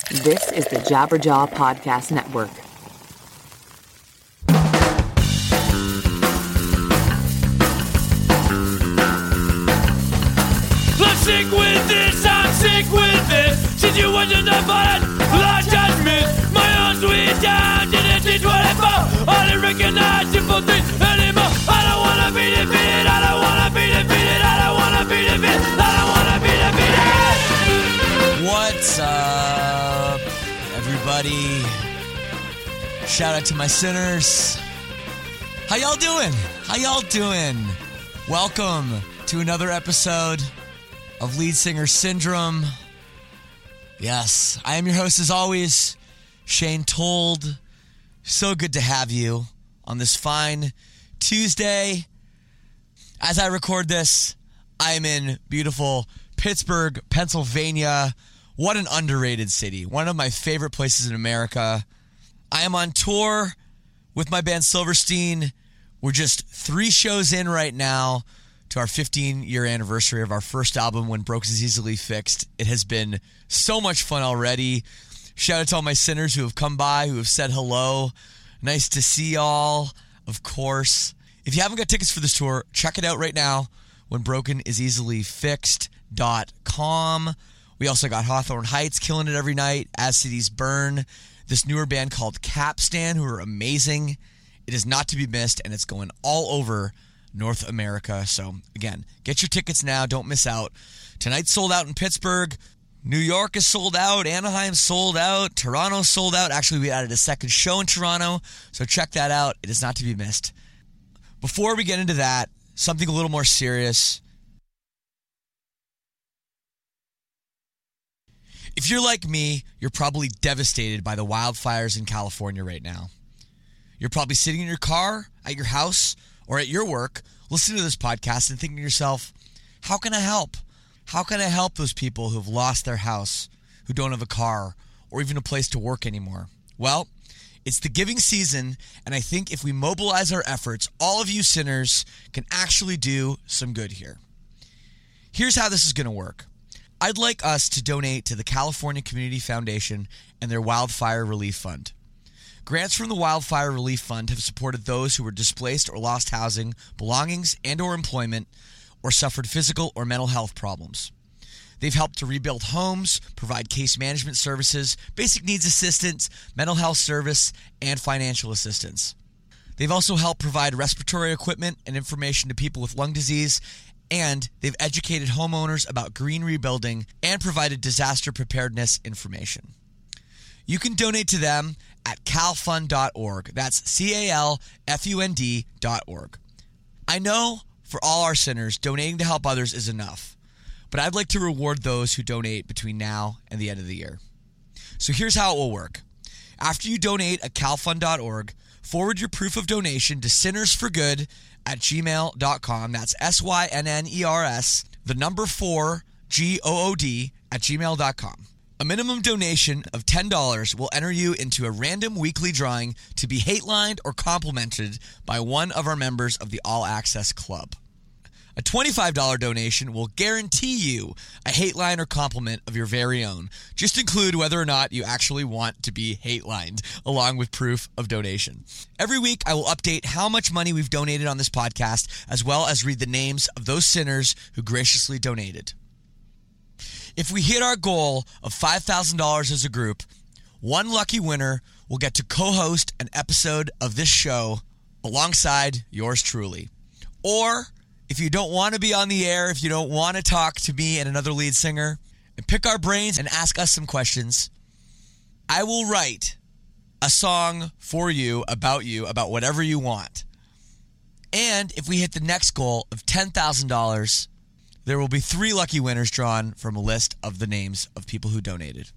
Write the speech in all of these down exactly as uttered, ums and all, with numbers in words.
This is the Jabberjaw Podcast Network. I'm sick with this, I'm sick with this. Situation that violent, lost judgment. My own sweet time didn't teach what I felt. I didn't recognize simple things anymore. I don't wanna be defeated, I don't wanna be defeated, I don't wanna be defeated, I don't wanna be defeated. What's up, everybody? Shout out to my sinners. How y'all doing? How y'all doing? Welcome to another episode of Lead Singer Syndrome. Yes, I am your host as always, Shane Told. So good to have you on this fine Tuesday. As I record this, I am in beautiful Pittsburgh, Pennsylvania. What an underrated city. One of my favorite places in America. I am on tour with my band Silverstein. We're just three shows in right now to our fifteen-year anniversary of our first album, When Broke Is Easily Fixed. It has been so much fun already. Shout out to all my sinners who have come by, who have said hello. Nice to see y'all, of course. If you haven't got tickets for this tour, check it out right now, when broken is easily fixed dot com. We also got Hawthorne Heights killing it every night, As Cities Burn, this newer band called Capstan, who are amazing. It is not to be missed, and it's going all over North America. So, again, get your tickets now. Don't miss out. Tonight's sold out in Pittsburgh. New York is sold out. Anaheim's sold out. Toronto's sold out. Actually, we added a second show in Toronto, so check that out. It is not to be missed. Before we get into that, something a little more serious. If you're like me, you're probably devastated by the wildfires in California right now. You're probably sitting in your car, at your house, or at your work, listening to this podcast and thinking to yourself, how can I help? How can I help those people who have lost their house, who don't have a car, or even a place to work anymore? Well, it's the giving season, and I think if we mobilize our efforts, all of you sinners can actually do some good here. Here's how this is going to work. I'd like us to donate to the California Community Foundation and their Wildfire Relief Fund. Grants from the Wildfire Relief Fund have supported those who were displaced or lost housing, belongings, and or employment, or suffered physical or mental health problems. They've helped to rebuild homes, provide case management services, basic needs assistance, mental health service, and financial assistance. They've also helped provide respiratory equipment and information to people with lung disease, and they've educated homeowners about green rebuilding and provided disaster preparedness information. You can donate to them at cal fund dot org. That's C A L F U N D dot org. I know for all our sinners, donating to help others is enough, but I'd like to reward those who donate between now and the end of the year. So here's how it will work. After you donate at cal fund dot org, forward your proof of donation to sinnersforgood at gmail dot com. That's S Y N N E R S, the number four, G O O D, at gmail dot com. A minimum donation of ten dollars will enter you into a random weekly drawing to be hate-lined or complimented by one of our members of the All Access Club. A twenty-five dollars donation will guarantee you a hate line or compliment of your very own. Just include whether or not you actually want to be hate-lined, along with proof of donation. Every week, I will update how much money we've donated on this podcast, as well as read the names of those sinners who graciously donated. If we hit our goal of five thousand dollars as a group, one lucky winner will get to co-host an episode of this show alongside yours truly. Or, if you don't want to be on the air, if you don't want to talk to me and another lead singer, and pick our brains and ask us some questions, I will write a song for you, about you, about whatever you want. And if we hit the next goal of ten thousand dollars, there will be three lucky winners drawn from a list of the names of people who donated.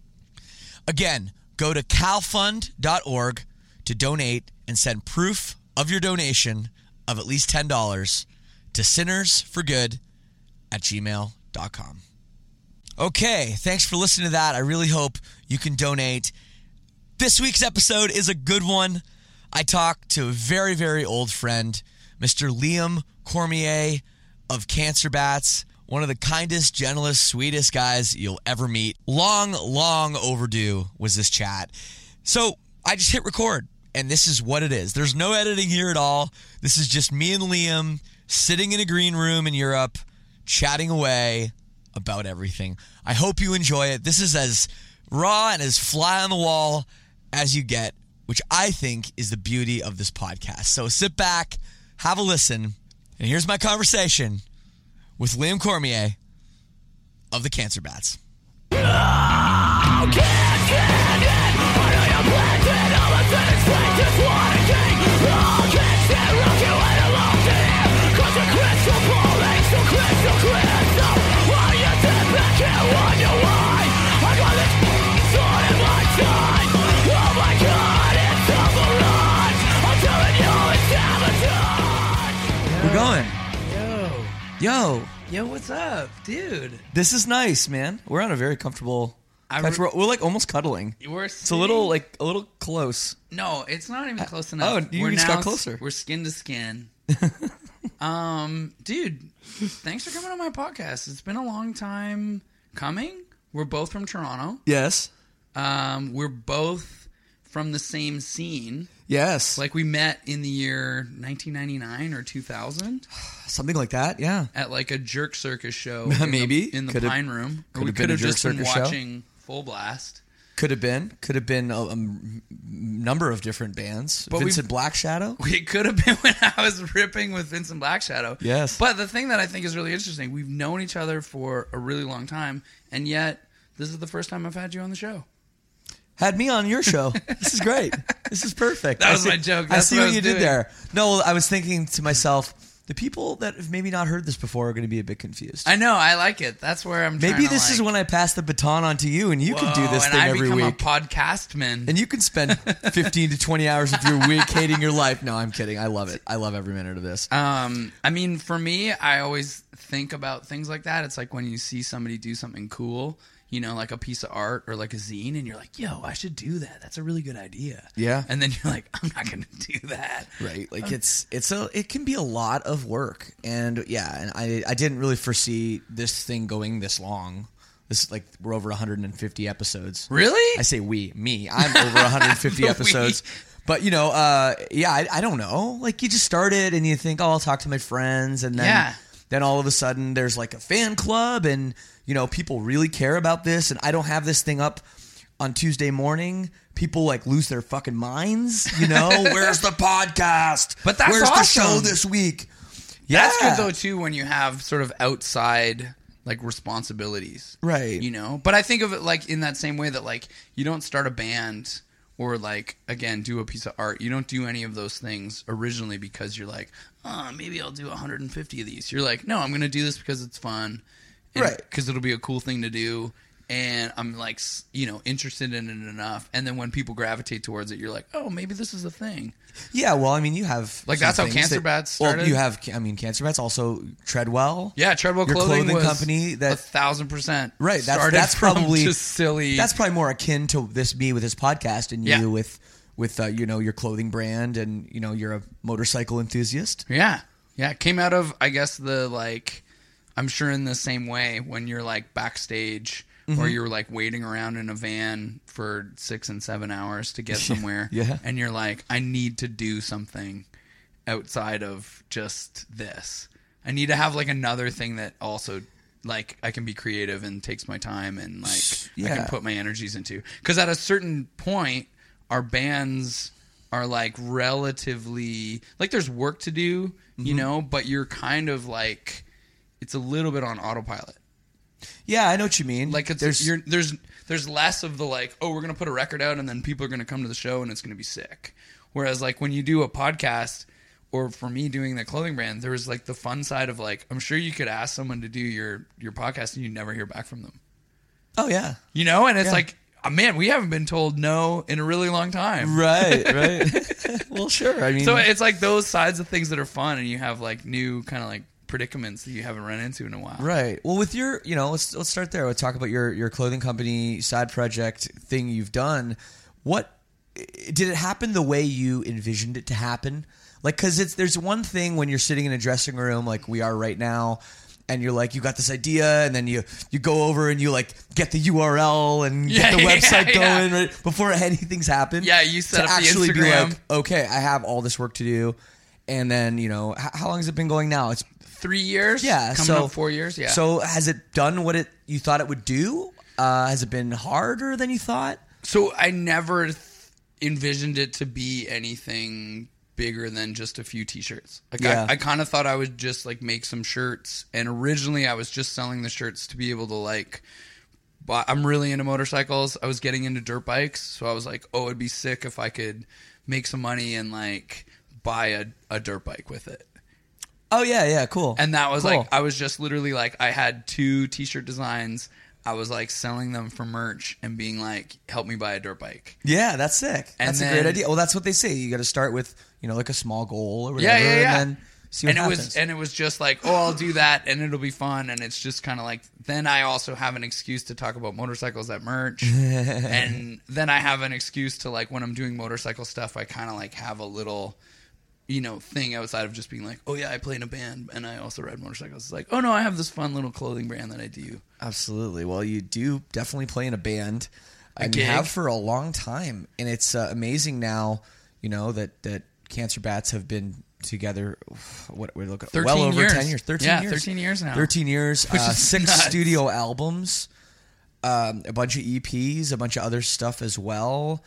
Again, go to cal fund dot org to donate and send proof of your donation of at least ten dollars to sinnersforgood at gmail dot com. Okay, thanks for listening to that. I really hope you can donate. This week's episode is a good one. I talked to a very, very old friend, Mister Liam Cormier of Cancer Bats, One of the kindest, gentlest, sweetest guys you'll ever meet. Long, long overdue was this chat. So I just hit record, and this is what it is. There's no editing here at all. This is just me and Liam sitting in a green room in Europe, chatting away about everything. I hope you enjoy it. This is as raw and as fly on the wall as you get, which I think is the beauty of this podcast. So sit back, have a listen, and here's my conversation with Liam Cormier of the Cancer Bats. We're going. Yo. Yo. Yo, what's up, dude? This is nice, man. We're on a very comfortable I couch. re- We're, we're like almost cuddling. We're It's a little like a little close. No, it's not even close enough. oh, you we're just now, got closer. We're skin to skin. um, dude, thanks for coming on my podcast. It's been a long time coming. We're both from Toronto. Yes. Um, we're both from the same scene. Yes. Like we met in the year nineteen ninety-nine or two thousand Something like that. Yeah. at like a Jerk Circus show. in the- Maybe. in the Could've- Pine Room. Or could've we been could a have Jerk just been Circus show. watching Full Blast. Could have been. Could have been a, a number of different bands. But Vincent Black Shadow. It could have been when I was ripping with Vincent Black Shadow. Yes. But the thing that I think is really interesting, we've known each other for a really long time, and yet this is the first time I've had you on the show. Had me on your show. This is great. This is perfect. That I was see- my joke. I That's see what I what, was you doing. did there. No, I was thinking to myself, the people that have maybe not heard this before are going to be a bit confused. I know, I like it. That's where I'm trying Maybe to, this is like, when I pass the baton on to you, and you can do whoa, this and thing I every become week. a podcastman. And you can spend fifteen to twenty hours of your week hating your life. No, I'm kidding. I love it. I love every minute of this. Um, I mean, for me, I always think about things like that. It's like when you see somebody do something cool, you know, like a piece of art or like a zine, and you're like, yo, I should do that. That's a really good idea. Yeah. And then you're like, I'm not going to do that. Right. Like it's it's a it can be a lot of work. And yeah, and I I didn't really foresee this thing going this long. This is like we're over one hundred fifty episodes. Really? I say we, me. I'm over one hundred fifty We. episodes. But you know, uh, yeah, I, I don't know. Like you just started and you think, oh, I'll talk to my friends, and then Yeah. then all of a sudden there's like a fan club, and you know, people really care about this, and I don't have this thing up on Tuesday morning. People like lose their fucking minds. You know, where's the podcast? But that's where's the show awesome. this week? Yeah, That's good though too when you have sort of outside like responsibilities. Right. You know? But I think of it like in that same way that like you don't start a band or like again do a piece of art. You don't do any of those things originally because you're like, "Oh, maybe I'll do one hundred fifty of these." You're like, "No, I'm going to do this because it's fun." And Right. Cuz it'll be a cool thing to do. And I'm like, s- you know, interested in it enough. And then when people gravitate towards it, you're like, oh, maybe this is a thing. Yeah, well, I mean, you have Like, some that's how things Cancer that- Bats started? Well, you have, I mean, Cancer Bats also Treadwell. Yeah, Treadwell Your Clothing, clothing was company that- a thousand percent Right, that's started that's from probably just silly. That's probably more akin to this me with this podcast, and Yeah. you with with uh, you know your clothing brand, and you know you're a motorcycle enthusiast. yeah, yeah. It came out of I guess the like I'm sure in the same way when you're like backstage Mm-hmm. or you're like waiting around in a van for six and seven hours to get somewhere, Yeah. and you're like, I need to do something outside of just this. I need to have like another thing that also like I can be creative and takes my time and like I Yeah. can put my energies into. Because at a certain point, our bands are like relatively like there's work to do, Mm-hmm. you know, but you're kind of like it's a little bit on autopilot. Yeah, I know what you mean. Like it's there's there's you're, there's there's less of the like, oh, we're gonna put a record out and then people are gonna come to the show and it's gonna be sick. Whereas like when you do a podcast, or for me doing the clothing brand, there's like the fun side of like I'm sure you could ask someone to do your your podcast and you never hear back from them. oh yeah, You know, and it's Yeah. like, oh, man, we haven't been told no in a really long time. right, right. Well, sure. I mean, So it's like those sides of things that are fun, and you have like new kind of like predicaments that you haven't run into in a while. right. Well, with your, you know, let's let's start there. We'll talk about your your clothing company side project thing you've done. What did it happen the way you envisioned it to happen? Like, because it's there's one thing when you're sitting in a dressing room like we are right now, and you're like, you got this idea, and then you you go over and you like get the U R L and Yeah, get the yeah, website yeah. going right before anything's happened. Yeah, you set to up the actually be Instagram. like, okay, I have all this work to do, and then you know, h- how long has it been going now? It's Three years? yeah, Coming so up four years? Yeah. So has it done what it you thought it would do? Uh, has it been harder than you thought? So I never th- envisioned it to be anything bigger than just a few t-shirts. Like Yeah. I, I kind of thought I would just like make some shirts, and originally I was just selling the shirts to be able to like buy. I'm really into motorcycles. I was getting into dirt bikes, so I was like, oh, it'd be sick if I could make some money and like buy a, a dirt bike with it. Oh yeah, yeah, cool. And that was Cool. like, I was just literally like, I had two t-shirt designs. I was like selling them for merch and being like, help me buy a dirt bike. Yeah, that's sick. And That's a then- great idea. Well, that's what they say. You got to start with, you know, like a small goal or Yeah, whatever, yeah, yeah. and then see what and it happens. was and it was just like, oh, I'll do that and it'll be fun. And it's just kind of like, then I also have an excuse to talk about motorcycles at merch. And then I have an excuse to like, when I'm doing motorcycle stuff, I kind of like have a little, you know, thing outside of just being like, oh yeah, I play in a band and I also ride motorcycles. It's like, oh no, I have this fun little clothing brand that I do. Absolutely. Well, you do definitely play in a band, and you gig. have for a long time, and it's uh, amazing now. You know that that Cancer Bats have been together. What we look at well thirteen over years. ten years. Thirteen Yeah, years. thirteen years now. Thirteen years. Which Uh, is six nuts. studio albums, um, a bunch of E Ps, a bunch of other stuff as well.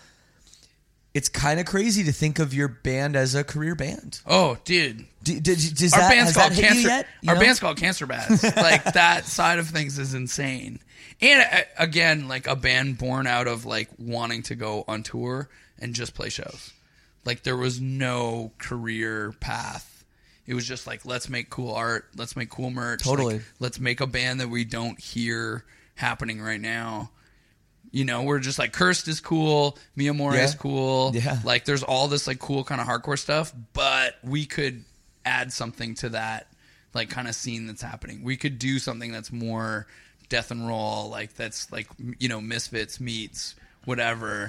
It's kind of crazy to think of your band as a career band. Oh, dude. D- did, does Our that, band's has called that hit Cancer. you yet? You Our know? band's called Cancer Bats. Like that side of things is insane. And uh, again, like a band born out of like wanting to go on tour and just play shows. Like there was no career path. It was just like, let's make cool art, let's make cool merch. Totally. Like, let's make a band that we don't hear happening right now. You know, we're just like, Cursed is cool, Mia More Yeah. is cool. Yeah. Like there's all this like cool kind of hardcore stuff, but we could add something to that like kind of scene that's happening. We could do something that's more death and roll, like that's like, you know, Misfits meets whatever.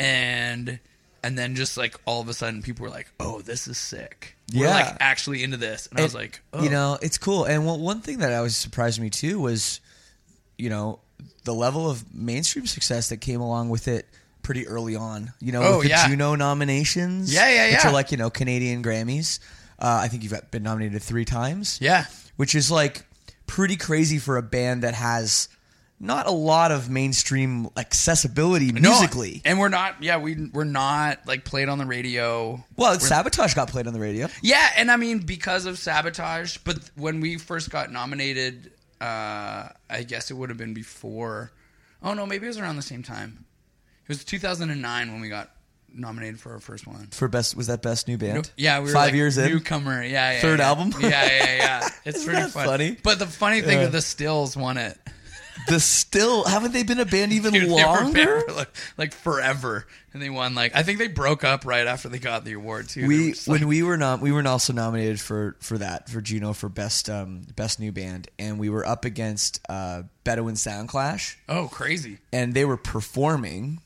And and then just like all of a sudden people were like, oh, this is sick. We're Yeah. like actually into this. And I was like, oh. You know, it's cool. And well, one thing that always surprised me too was, you know, the level of mainstream success that came along with it pretty early on. You know, Oh, with the yeah. Juno nominations. Yeah, yeah, Which yeah. are like, you know, Canadian Grammys. Uh, I think you've been nominated three times. Yeah. Which is like pretty crazy for a band that has not a lot of mainstream accessibility No, musically. and we're not, yeah, we, we're not like played on the radio. Well, We're- Sabotage got played on the radio. Yeah, and I mean because of Sabotage, but when we first got nominated, uh, I guess it would have been before. Oh no, maybe it was around the same time. It was two thousand nine when we got nominated for our first one. For best, was that best new band? No- yeah, we were Five like years in. newcomer. Yeah, yeah, Third yeah. album? Yeah, yeah, yeah. It's Isn't pretty that fun. funny? But the funny thing Yeah. is the Stills won it. The Still, haven't they been a band even Dude, they were longer? banned for, like, like forever, and they won. Like I think they broke up right after they got the award too. They were We just when like- we were not we were also nominated for for that for Juno for best um best new band, and we were up against uh Bedouin Soundclash, oh crazy. and they were performing.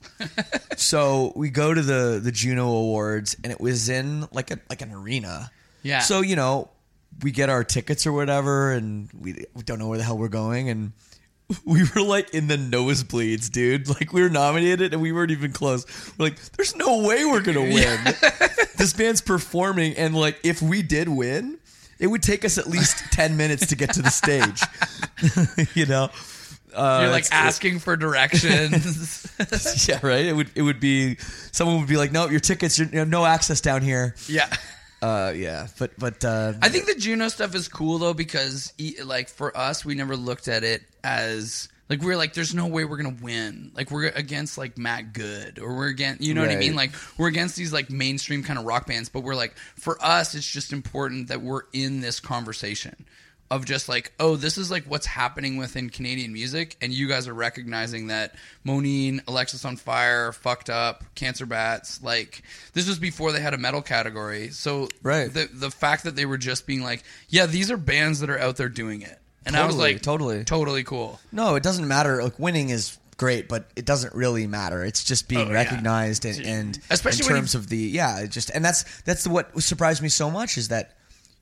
So we go to the the Juno Awards, and it was in like a like an arena. Yeah. So you know, we get our tickets or whatever, and we, we don't know where the hell we're going, and we were like in the nosebleeds, dude. Like we were nominated and we weren't even close. We're like, there's no way we're gonna win. This band's performing, and like if we did win, it would take us at least ten minutes to get to the stage. You know, uh, You're like it's- asking for directions. yeah, right. It would it would be someone would be like, no, your tickets, you have no access down here. yeah. Uh, yeah, but but uh, I think the Juno stuff is cool though because e- like for us, we never looked at it as like we're like, there's no way we're gonna win. Like we're against like Matt Good or we're against, you know what I Right. mean? Like we're against these like mainstream kind of rock bands, but we're like, for us, it's just important that we're in this conversation of just like, oh, this is like what's happening within Canadian music, and you guys are recognizing that Moneen, Alexis on Fire, Fucked Up, Cancer Bats, like this was before they had a metal category. So Right. the the fact that they were just being like, yeah, these are bands that are out there doing it, and I was Totally, like, totally. totally cool. no, it doesn't matter. Like winning is great, but it doesn't really matter. It's just being Oh, yeah. recognized and, and Especially in when you- terms of the yeah, it just and that's that's what surprised me so much is that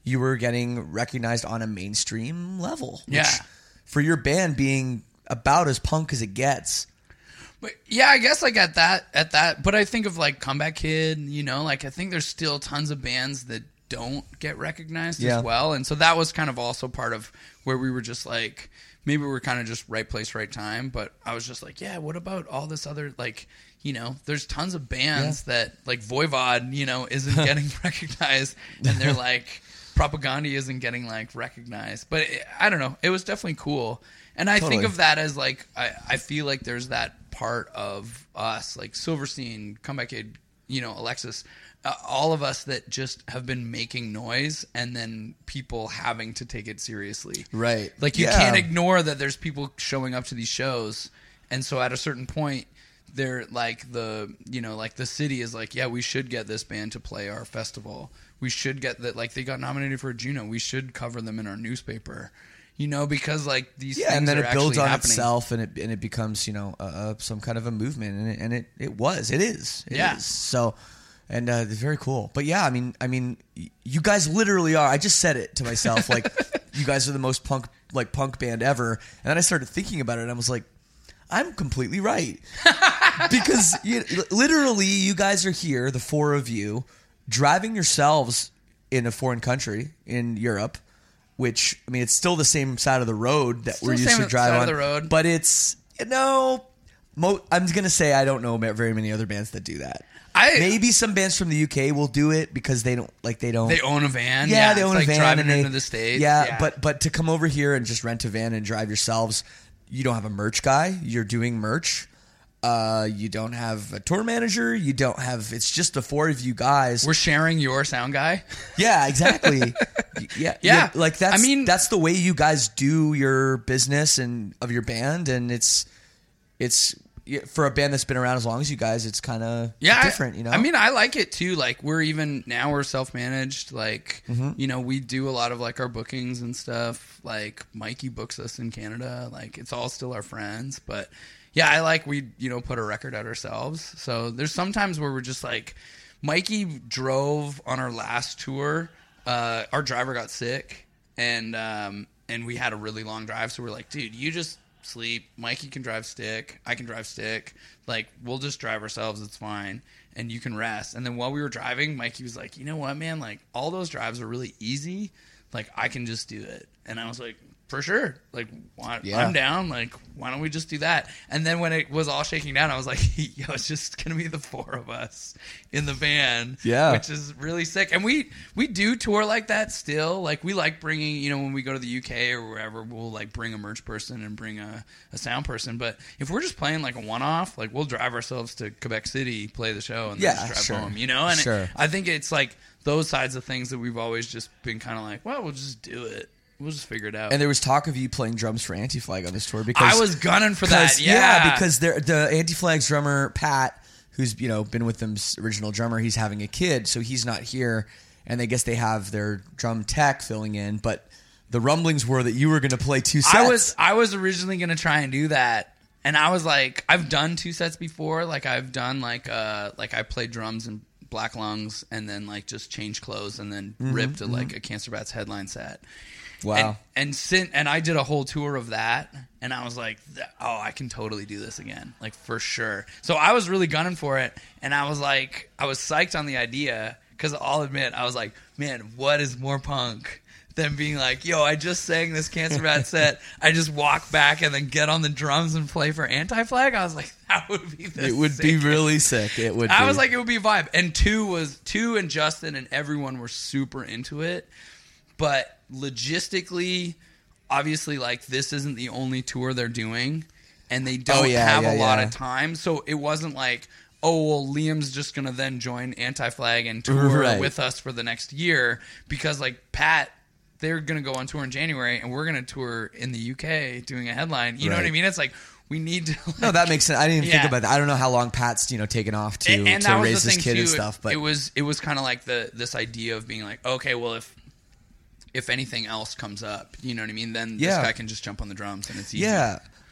you were getting recognized on a mainstream level. Which, Yeah. for your band being about as punk as it gets. But yeah, I guess like at that, at that, but I think of like Comeback Kid, you know, like I think there's still tons of bands that don't get recognized Yeah. as well. And so that was kind of also part of where we were just like, maybe we're kind of just right place, right time. But I was just like, yeah, what about all this other, like, you know, there's tons of bands Yeah. that like Voivod, you know, isn't getting recognized, and they're like, Propaganda isn't getting like recognized. But it, I don't know. It was definitely cool. And I Totally. think of that as like, I, I feel like there's that part of us, like Silverstein, Comeback Kid, you know, Alexis, uh, all of us that just have been making noise and then people having to take it seriously. Right. Like you Yeah. can't ignore that there's people showing up to these shows. And so at a certain point, they're like the, you know, like the city is like, yeah, we should get this band to play our festival. We should get that. Like they got nominated for a Juno. We should cover them in our newspaper. You know, because like these Yeah, things and then are it builds actually on happening. itself, and it and it becomes, you know, uh, some kind of a movement, and it, and it, it was, it is, it Yeah. is. So, and uh, it's very cool. But yeah, I mean, I mean, y- you guys literally are. I just said it to myself, like, you guys are the most punk, like punk band ever, and then I started thinking about it, and I was like, I'm completely right, because you, literally, you guys are here, the four of you, driving yourselves in a foreign country in Europe. Which, I mean, it's still the same side of the road that Still we're used same to drive side of on. the road. But it's, you know, mo- I'm going to say I don't know very many other bands that do that. I- Maybe some bands from the U K will do it because they don't, like, they don't. They own a van. yeah, they it's own like a van. driving and they, into the States. Yeah, but but to come over here and just rent a van and drive yourselves, you don't have a merch guy. You're doing merch. Uh, you don't have a tour manager. You don't have. It's just the four of you guys. We're sharing your sound guy. Yeah, exactly. yeah, Yeah. Like that's. I mean- that's the way you guys do your business and of your band, and it's, it's for a band that's been around as long as you guys. It's kind of Yeah, different, you know. I mean, I like it too. Like we're even now we're self managed. Like Mm-hmm. you know, we do a lot of like our bookings and stuff. Like Mikey books us in Canada. Like it's all still our friends, but yeah, I like we you know put a record out ourselves. So there's sometimes where we're just like, Mikey drove on our last tour. Uh, our driver got sick, and um, and we had a really long drive. So we're like, dude, you just sleep. Mikey can drive stick. I can drive stick. Like we'll just drive ourselves. It's fine, and you can rest. And then while we were driving, Mikey was like, you know what, man? Like all those drives are really easy. Like I can just do it. And I was like, for sure. Like why, Yeah. I'm down. Like why don't we just do that? And then when it was all shaking down, I was like, yo, it's just gonna be the four of us in the van. Yeah. Which is really sick. And we we do tour like that still. Like we like bringing, you know, when we go to the U K or wherever, we'll like bring a merch person and bring a, a sound person. But if we're just playing like a one off, like we'll drive ourselves to Quebec City, play the show, and Yeah, then just drive sure. home. You know? And Sure. it, I think it's like those sides of things that we've always just been kind of like, well, we'll just do it. We'll just figure it out. And there was talk of you playing drums for Anti-Flag on this tour because I was gunning for that. 'cause- Yeah. because they're, the Anti-Flag's drummer Pat, who's you know been with them's original drummer, he's having a kid, so he's not here, and I guess they have their drum tech filling in. But the rumblings were that you were going to play two sets. I was I was originally gonna try and do that, and I was like, I've done two sets before. Like I've done like uh like I played drums in Black Lungs, and then like just changed clothes, and then Mm-hmm, ripped a, like a Cancer Bats headline set. wow. And and, sin, and I did a whole tour of that, and I was like, oh, I can totally do this again, like for sure. So I was really gunning for it, and I was like, I was psyched on the idea because I'll admit, I was like, man, what is more punk than being like, yo, I just sang this Cancer Bat set, I just walk back and then get on the drums and play for Anti-Flag? I was like, that would be the it would be sickest. really sick. It would. I be. was like, it would be a vibe. And two was two and Justin and everyone were super into it. But logistically, obviously, like this isn't the only tour they're doing, and they don't Oh, yeah, have yeah, a lot yeah. of time. So it wasn't like, oh, well, Liam's just gonna then join Anti-Flag and tour Right. with us for the next year because, like Pat, they're gonna go on tour in January, and we're gonna tour in the U K doing a headline. You know what I Right. mean? It's like we need to. Like, No, that makes sense. I didn't even Yeah. think about that. I don't know how long Pat's you know taken off to, and, and to that was raise the his thing kid too. and stuff. But it was it was kind of like the this idea of being like, okay, well if if anything else comes up, you know what I mean, then Yeah. this guy can just jump on the drums and it's easy. yeah,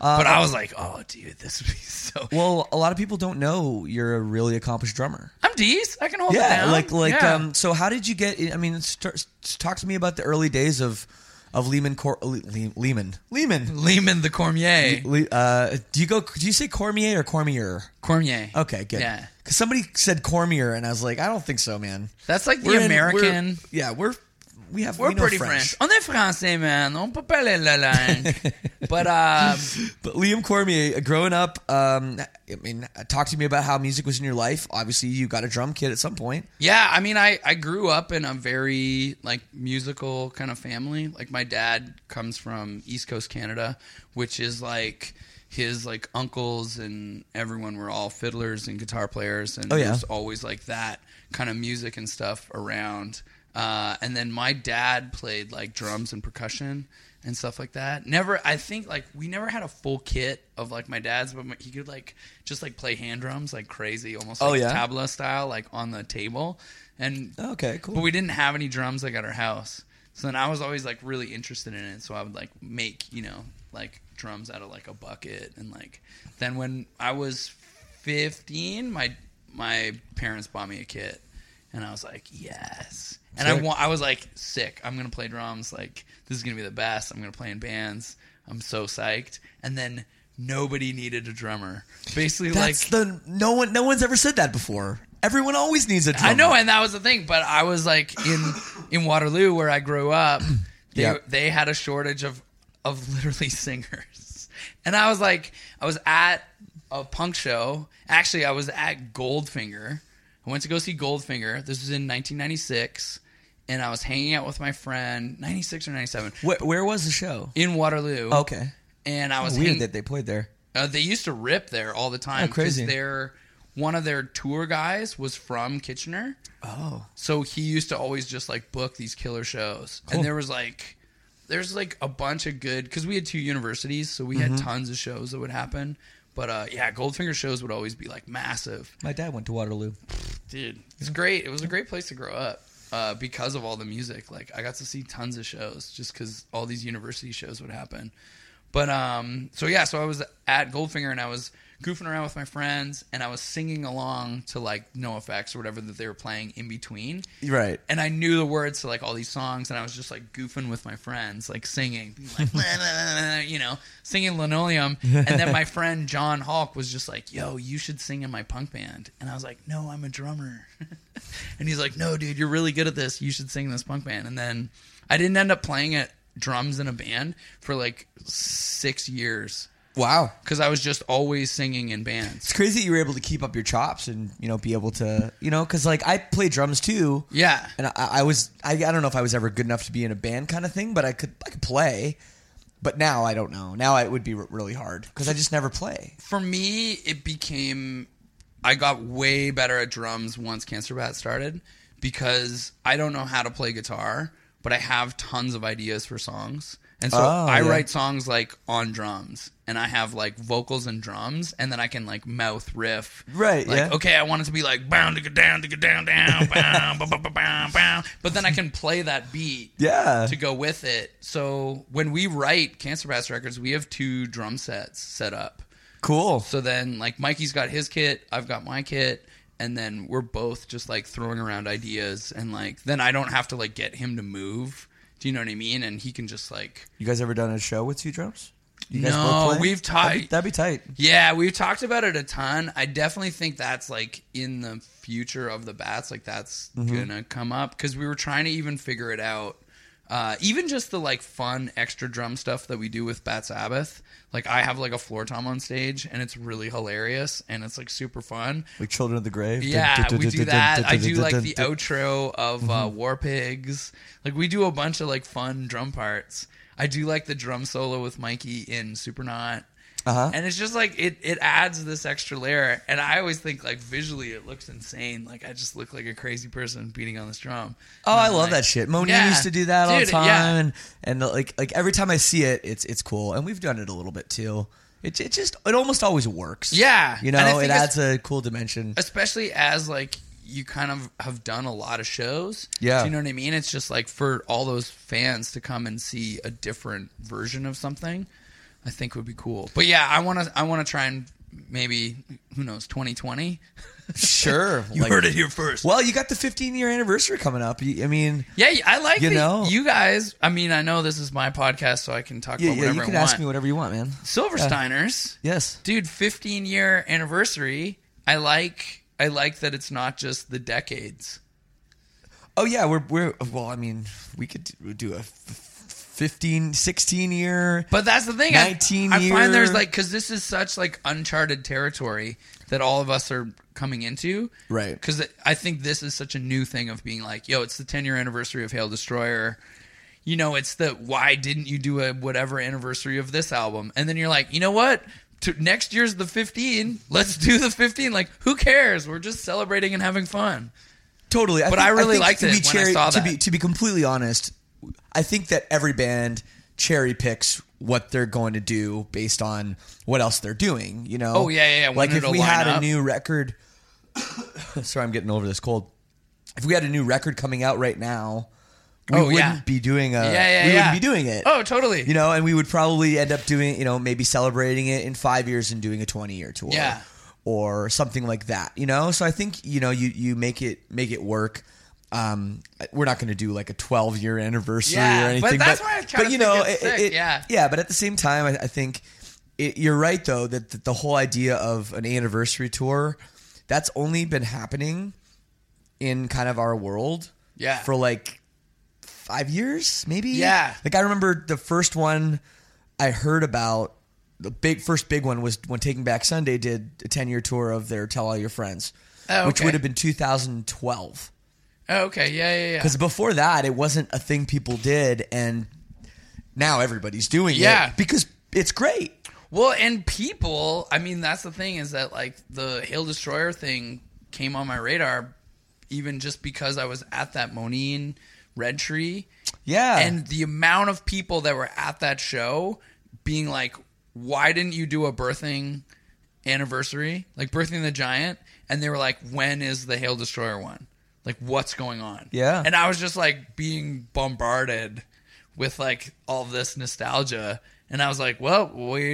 Uh, but I was like, oh, dude, this would be so. Well, a lot of people don't know you're a really accomplished drummer. I'm D's. I can hold it Yeah, down. like like Yeah. um. So how did you get? I mean, start, talk to me about the early days of of Lehman Cor- Le- Le- Lehman Lehman. Lehman the Cormier. Le- uh, do you go? Do you say Cormier or Cormier? Cormier. Okay, good. Yeah. Because somebody said Cormier, and I was like, I don't think so, man. That's like the We're in- American. we're- yeah, we're we have We're we know pretty French. French. On est français, man. On peut parler la langue. But um, But Liam Cormier, growing up, um, I mean, talk to me about how music was in your life. Obviously, you got a drum kit at some point. yeah, I mean, I, I grew up in a very like musical kind of family. Like my dad comes from East Coast Canada, which is like his like uncles and everyone were all fiddlers and guitar players, and Oh, yeah. there's always like that kind of music and stuff around. Uh, and then my dad played like drums and percussion and stuff like that. Never, I think like we never had a full kit of like my dad's, but he could like just like play hand drums like crazy, almost like Oh, yeah? tabla style, like on the table. And Okay, cool. but we didn't have any drums like at our house, so then I was always like really interested in it. So I would like make you know like drums out of like a bucket, and like then when I was fifteen, my my parents bought me a kit, and I was like yes. And I, Sick. wa- I was like, sick. I'm going to play drums. Like, this is going to be the best. I'm going to play in bands. I'm so psyched. And then nobody needed a drummer. Basically, That's like... the no one. No one's ever said that before. Everyone always needs a drummer. I know, and that was the thing. But I was like, in in Waterloo, where I grew up, they, Yeah. they had a shortage of, of literally singers. And I was like, I was at a punk show. Actually, I was at Goldfinger. I went to go see Goldfinger. This was in nineteen ninety-six. And I was hanging out with my friend, ninety-six or ninety-seven, Where, where was the show? in Waterloo. Okay. And I was Weird hang- that they played there. uh, they used to rip there all the time. Oh, crazy. 'cause Their, one of their tour guys was from Kitchener. Oh. So he used to always just like book these killer shows. Cool. And there was like, there's like a bunch of good, because we had two universities, so we Mm-hmm. had tons of shows that would happen. But uh, yeah, Goldfinger shows would always be like massive. My dad went to Waterloo. Dude, it's great. It was a great place to grow up uh, because of all the music. Like, I got to see tons of shows just because all these university shows would happen. But, um, so yeah, so I was at Goldfinger and I was goofing around with my friends and I was singing along to, like, NoFX or whatever that they were playing in between. Right. And I knew the words to, like, all these songs, and I was just, like, goofing with my friends, like, singing, being like, "Blah, blah, blah, blah," you know, singing Linoleum. And then my friend John Hawk was just like, yo, you should sing in my punk band. And I was like, no, I'm a drummer. And he's like, no, dude, you're really good at this. You should sing in this punk band. And then I didn't end up playing it drums in a band for, like, six years. Wow. Because I was just always singing in bands. It's crazy that you were able to keep up your chops and, you know, be able to, you know, because, like, I play drums, too. Yeah. And I, I was, I, I don't know if I was ever good enough to be in a band kind of thing, but I could, I could play. But now I don't know. Now it would be r- really hard because I just never play. For me, it became... I got way better at drums once Cancer Bat started because I don't know how to play guitar, but I have tons of ideas for songs. And so Oh, I yeah. write songs like on drums, and I have like vocals and drums, and then I can like mouth riff. Right, Like, yeah. okay, I want it to be like bound to go down, to go down, down, bow, bow, bow, bow, bow, bow. But then I can play that beat Yeah. to go with it. So when we write Cancer Bats records, we have two drum sets set up. Cool. So then, like, Mikey's got his kit, I've got my kit, and then we're both just, like, throwing around ideas, and, like, then I don't have to, like, get him to move. Do you know what I mean? And he can just, like... You guys ever done a show with two drums? You guys No, both play? we've That'd tight. be, that'd be tight. Yeah, we've talked about it a ton. I definitely think that's, like, in the future of the Bats, like, that's Mm-hmm. gonna come up, because we were trying to even figure it out. Uh, even just the, like, fun extra drum stuff that we do with Bat Sabbath. Like, I have, like, a floor tom on stage, and it's really hilarious, and it's, like, super fun. Like Children of the Grave. Yeah, we do that. I do, like, the outro of uh, War Pigs. Like, we do a bunch of, like, fun drum parts. I do, like, the drum solo with Mikey in Supernaut. Uh-huh. And it's just, like, it, it adds this extra layer. And I always think, like, visually it looks insane. Like, I just look like a crazy person beating on this drum. Oh, And I I'm love like, that shit. Moni yeah. used to do that all the Dude, time, yeah. and and like like every time I see it, it's it's cool, and we've done it a little bit too. It it just it almost always works. Yeah. you And I know, think it it's- adds a cool dimension. Especially as, like, you kind of have done a lot of shows. Yeah. Do you know what I mean? It's just, like, for all those fans to come and see a different version of something. I think would be cool. But yeah, I want to I want to try and maybe, who knows, twenty twenty. Sure. You like, heard it here first. Well, you got the fifteen year anniversary coming up. You- I mean, Yeah, I like You that know? you guys. I mean, I know this is my podcast, so I can talk yeah, about yeah, whatever you I can want. ask me whatever you want, man. Silversteiners, Yes. dude, fifteen year anniversary. I like I like that it's not just the decades. Oh yeah, we're we're well. I mean, we could do a f- fifteen, sixteen year. But that's the thing. I- nineteen I, year. find there's like, because this is such like uncharted territory that all of us are coming into. Right. Because I think this is such a new thing of being like, yo, it's the ten year anniversary of Hail Destroyer. You know, it's the why didn't you do a whatever anniversary of this album? And then you're like, you know what? To, next year's the fifteen. Let's do the fifteen. Like, who cares? We're just celebrating and having fun. Totally. But I really liked to it be when I cherry- saw To that. be to be completely honest, I think that every band cherry picks what they're going to do based on what else they're doing. You know? Oh, yeah, yeah, yeah. When Like if it'll we line had up. a new record. Sorry, I'm getting over this cold. If we had a new record coming out right now, we Oh, wouldn't yeah. be doing a. Yeah, yeah, we yeah. wouldn't be doing it. Oh, totally. You know, and we would probably end up doing, you know, maybe celebrating it in five years and doing a twenty year tour. Yeah. Or something like that, you know? So I think, you know, you, you make it make it work. Um, we're not going to do like a twelve year anniversary Yeah, or but anything. that's why I kinda but you think know, it's it, sick, it- yeah. yeah. But at the same time, I, I think it, you're right though that the, the whole idea of an anniversary tour, that's only been happening in kind of our world, Yeah. for like five years, maybe. Yeah. Like I remember the first one I heard about. The big first big one was when Taking Back Sunday did a ten year tour of their Tell All Your Friends, Oh, which okay. would have been two thousand twelve. Oh, okay. Yeah, yeah, yeah. Because before that, it wasn't a thing people did, and now everybody's doing Yeah. it because it's great. Well, and people, I mean, that's the thing is that, like, the Hail Destroyer thing came on my radar even just because I was at that Monine Red Tree. Yeah, And the amount of people that were at that show being like, why didn't you do a birthing anniversary? Like, Birthing the Giant? And they were like, when is the Hail Destroyer one? Like, what's going on? Yeah. And I was just, like, being bombarded with, like, all this nostalgia. And I was like, well,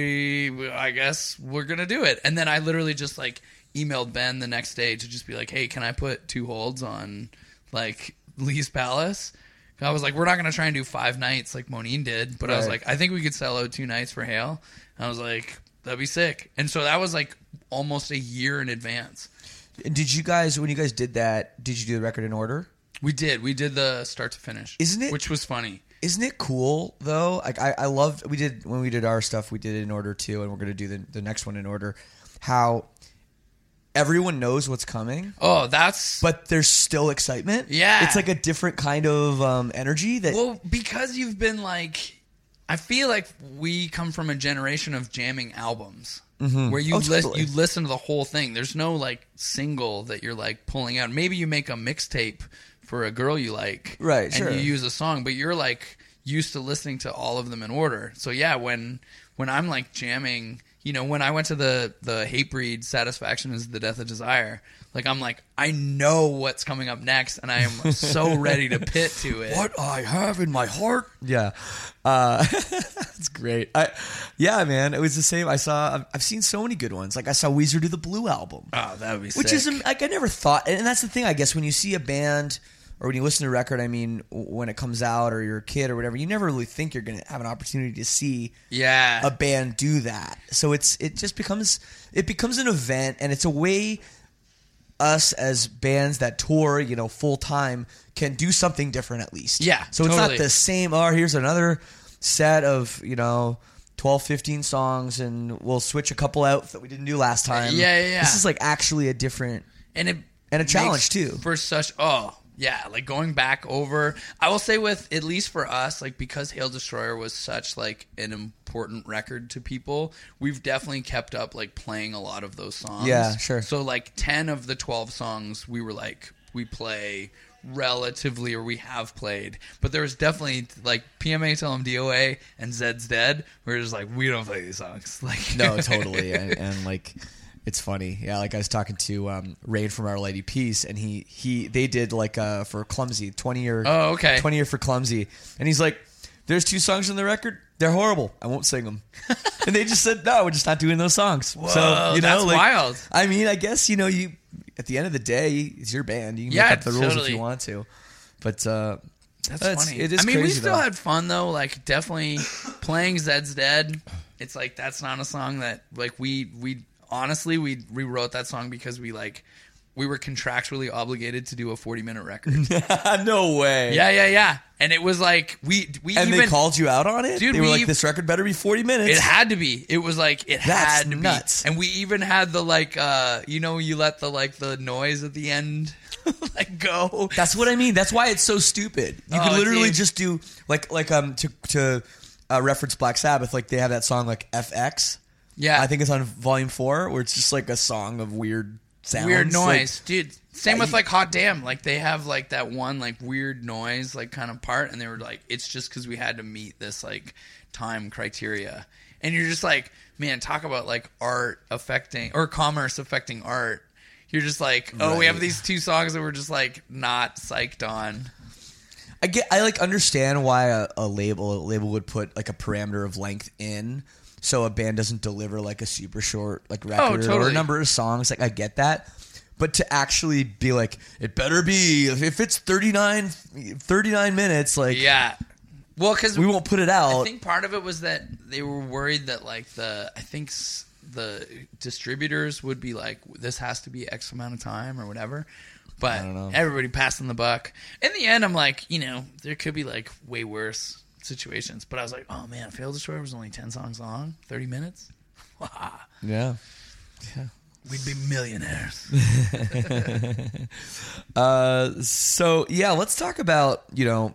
we, I guess we're going to do it. And then I literally just, like, emailed Ben the next day to just be like, hey, can I put two holds on, like, Lee's Palace? I was like, we're not going to try and do five nights like Monine did. But I was Right. like, I think we could sell out two nights for Hail. And I was like, that'd be sick. And so that was, like, almost a year in advance. Did you guys, when you guys did that, did you do the record in order? We did. We did the start to finish. Isn't it- Which was funny. Isn't it cool though? Like I, I love we did when we did our stuff, we did it in order too, and we're gonna do the the next one in order. How everyone knows what's coming, Oh, that's... but there's still excitement. Yeah. it's like a different kind of um, energy that. Well, because you've been like... I feel like we come from a generation of jamming albums. Where you Oh, lis- totally. you listen to the whole thing. There's no like single that you're like pulling out. Maybe you make a mixtape for a girl you like, Right, And sure. you use a song, but you're like used to listening to all of them in order. So yeah, when when I'm like jamming, you know, when I went to the the Hatebreed Satisfaction is the Death of Desire, like I'm like I know what's coming up next, and I am so ready to pit to it. what I have in my heart. Yeah, uh, that's great. I, yeah, man, it was the same. I saw. I've, I've seen so many good ones. Like I saw Weezer do the Blue album. Oh, that would be Which sick. is like I never thought, and that's the thing. I guess when you see a band or when you listen to a record, I mean, when it comes out or you're a kid or whatever, you never really think you're going to have an opportunity to see yeah. a band do that. So it's it just becomes it becomes an event, and it's a way us as bands that tour, you know, full time can do something different at least. Yeah, So it's totally. not the same. Oh, here's another set of you know. twelve, fifteen songs, and we'll switch a couple out that we didn't do last time. Yeah, yeah, yeah. This is like actually a different and it and a challenge makes too. for such oh yeah like going back over I will say with at least for us like because Hail Destroyer was such like an important record to people, we've definitely kept up like playing a lot of those songs. Yeah, sure. So like ten of the twelve songs we were like we play relatively or we have played, but there was definitely like P M A Tell 'em D O A and Zed's Dead we're just like we don't play these songs like No, totally, and, and like it's funny. Yeah, like I was talking to um, Raid from Our Lady Peace, and he he they did like uh for Clumsy twenty year Oh, okay. twenty year for Clumsy, and he's like, there's two songs on the record. They're horrible. I won't sing them. And they just said, no, we're just not doing those songs. Whoa, so, you know, that's like, wild. I mean, I guess, you know, you at the end of the day, it's your band. You can Yeah, make up the rules totally. if you want to. But uh, That's That's- funny. it is I mean, we crazy, still though. had fun though. Like, definitely playing Zed's Dead. It's like that's not a song that like we we honestly we rewrote that song because we like we were contractually obligated to do a forty minute record. no way. yeah, yeah, yeah. And it was like we we And even they called you out on it? Dude, they were we- like, this record better be forty minutes. it had to be. It was like it That's had to nuts. be. And we even had the like uh you know you let the like the noise at the end like go. That's what I mean. That's why it's so stupid. You Oh, could literally dude. just do like like um to to uh, reference Black Sabbath. Like they have that song like F X. Yeah. I think it's on Volume Four, where it's just like a song of weird sounds, Weird like- noise, dude. Same Yeah, with you- like Hot Damn. Like they have like that one like weird noise like kind of part, and they were like, it's just because we had to meet this like time criteria. And you're just like, man, talk about like art affecting or commerce affecting art. You're just like, oh, we have Right. these two songs that we're just like not psyched on. I get. I like understand why a, a label a label would put like a parameter of length in, so a band doesn't deliver like a super short like record or Oh, totally. a number of songs. Like I get that, but to actually be like, it better be if it's thirty-nine, thirty-nine minutes. Like Yeah. Well, because we won't put it out. I think part of it was that they were worried that like the I think s- the distributors would be like, this has to be X amount of time or whatever. But I don't know. everybody passing the buck. In the end, I'm like, you know, there could be like way worse situations. But I was like, oh man, Fail Destroyer was only ten songs long, thirty minutes. yeah. We'd be millionaires. Uh, so yeah, let's talk about you know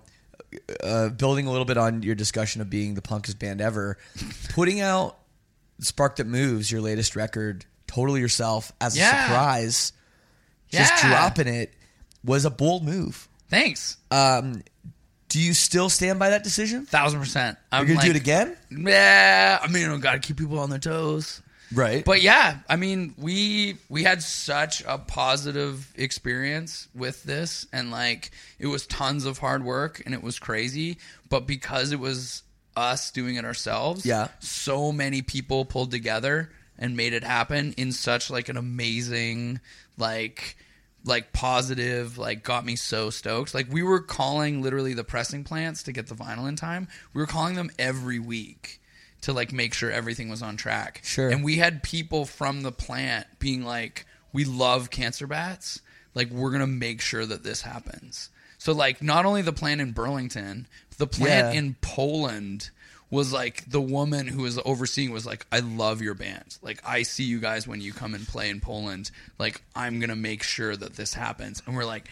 uh, building a little bit on your discussion of being the punkest band ever, putting out Spark That Moves, your latest record, totally yourself as a Yeah. surprise. Just Yeah. dropping it was a bold move. Thanks. Um, do you still stand by that decision? Thousand percent. I'm You're gonna do like, it again, Yeah. I mean, I got to keep people on their toes. right? But yeah, I mean, we we had such a positive experience with this, and like it was tons of hard work and it was crazy, but because it was us doing it ourselves, Yeah. so many people pulled together and made it happen in such like an amazing like like positive, like got me so stoked. Like we were calling literally the pressing plants to get the vinyl in time. We were calling them every week to like make sure everything was on track. Sure. And we had people from the plant being like, we love Cancer Bats. Like we're going to make sure that this happens. So like not only the plant in Burlington, the plant Yeah. in Poland was like the woman who was overseeing was like, I love your band. Like I see you guys when you come and play in Poland. Like I'm going to make sure that this happens. And we're like,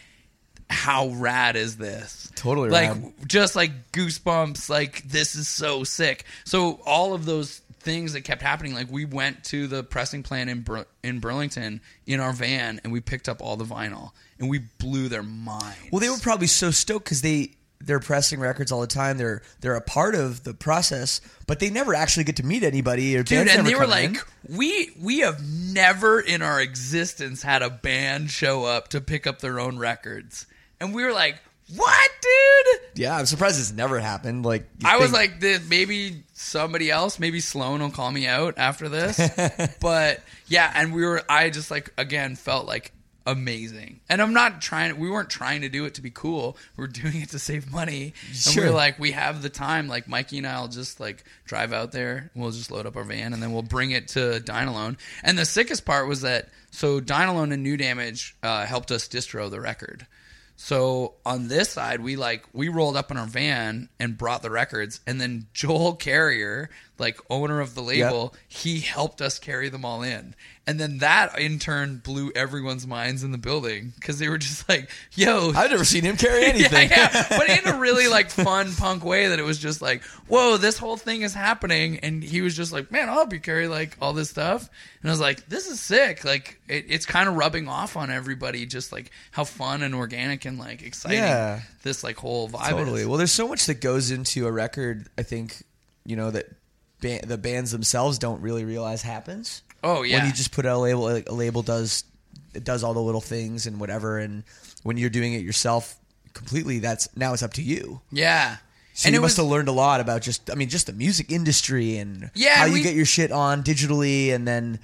how rad is this? Totally like rad. just like goosebumps. Like this is so sick. So all of those things that kept happening, like we went to the pressing plant in Bur- in Burlington in our van and we picked up all the vinyl and we blew their minds. Well, they were probably so stoked because they they're pressing records all the time. They're they're a part of the process, but they never actually get to meet anybody. Or Dude, bands and never they were come in. like, we we have never in our existence had a band show up to pick up their own records. And we were like, what, dude? yeah, I'm surprised it's never happened. Like you I was think- like, "Th- maybe somebody else, maybe Sloan will call me out after this. But yeah, and we were, I just like, again, felt like amazing. And I'm not trying, we weren't trying to do it to be cool. We were doing it to save money. And Sure. we were like, we have the time. Like Mikey and I will just like drive out there and we'll just load up our van and then we'll bring it to Dynalone. And the sickest part was that, so Dynalone and New Damage uh, helped us distro the record. So on this side, we like we rolled up in our van and brought the records, and then Joel Carrier, like owner of the label, he helped us carry them all in, and then that in turn blew everyone's minds in the building because they were just like, "Yo, I've never seen him carry anything. yeah, yeah, but in a really like fun punk way that it was just like, whoa, this whole thing is happening, and he was just like, man, I'll help you carry like all this stuff, and I was like, this is sick, like it, it's kind of rubbing off on everybody, just like how fun and organic and like exciting Yeah. this like whole vibe Totally. is. Well, there's so much that goes into a record. I think you know that ba- the bands themselves don't really realize happens. Oh yeah, When you just put out a label, like, a label does it does all the little things and whatever. And when you're doing it yourself completely, that's now it's up to you. yeah. So And you it must was- have learned a lot about just, I mean, just the music industry and Yeah, how you we- get your shit on digitally, and then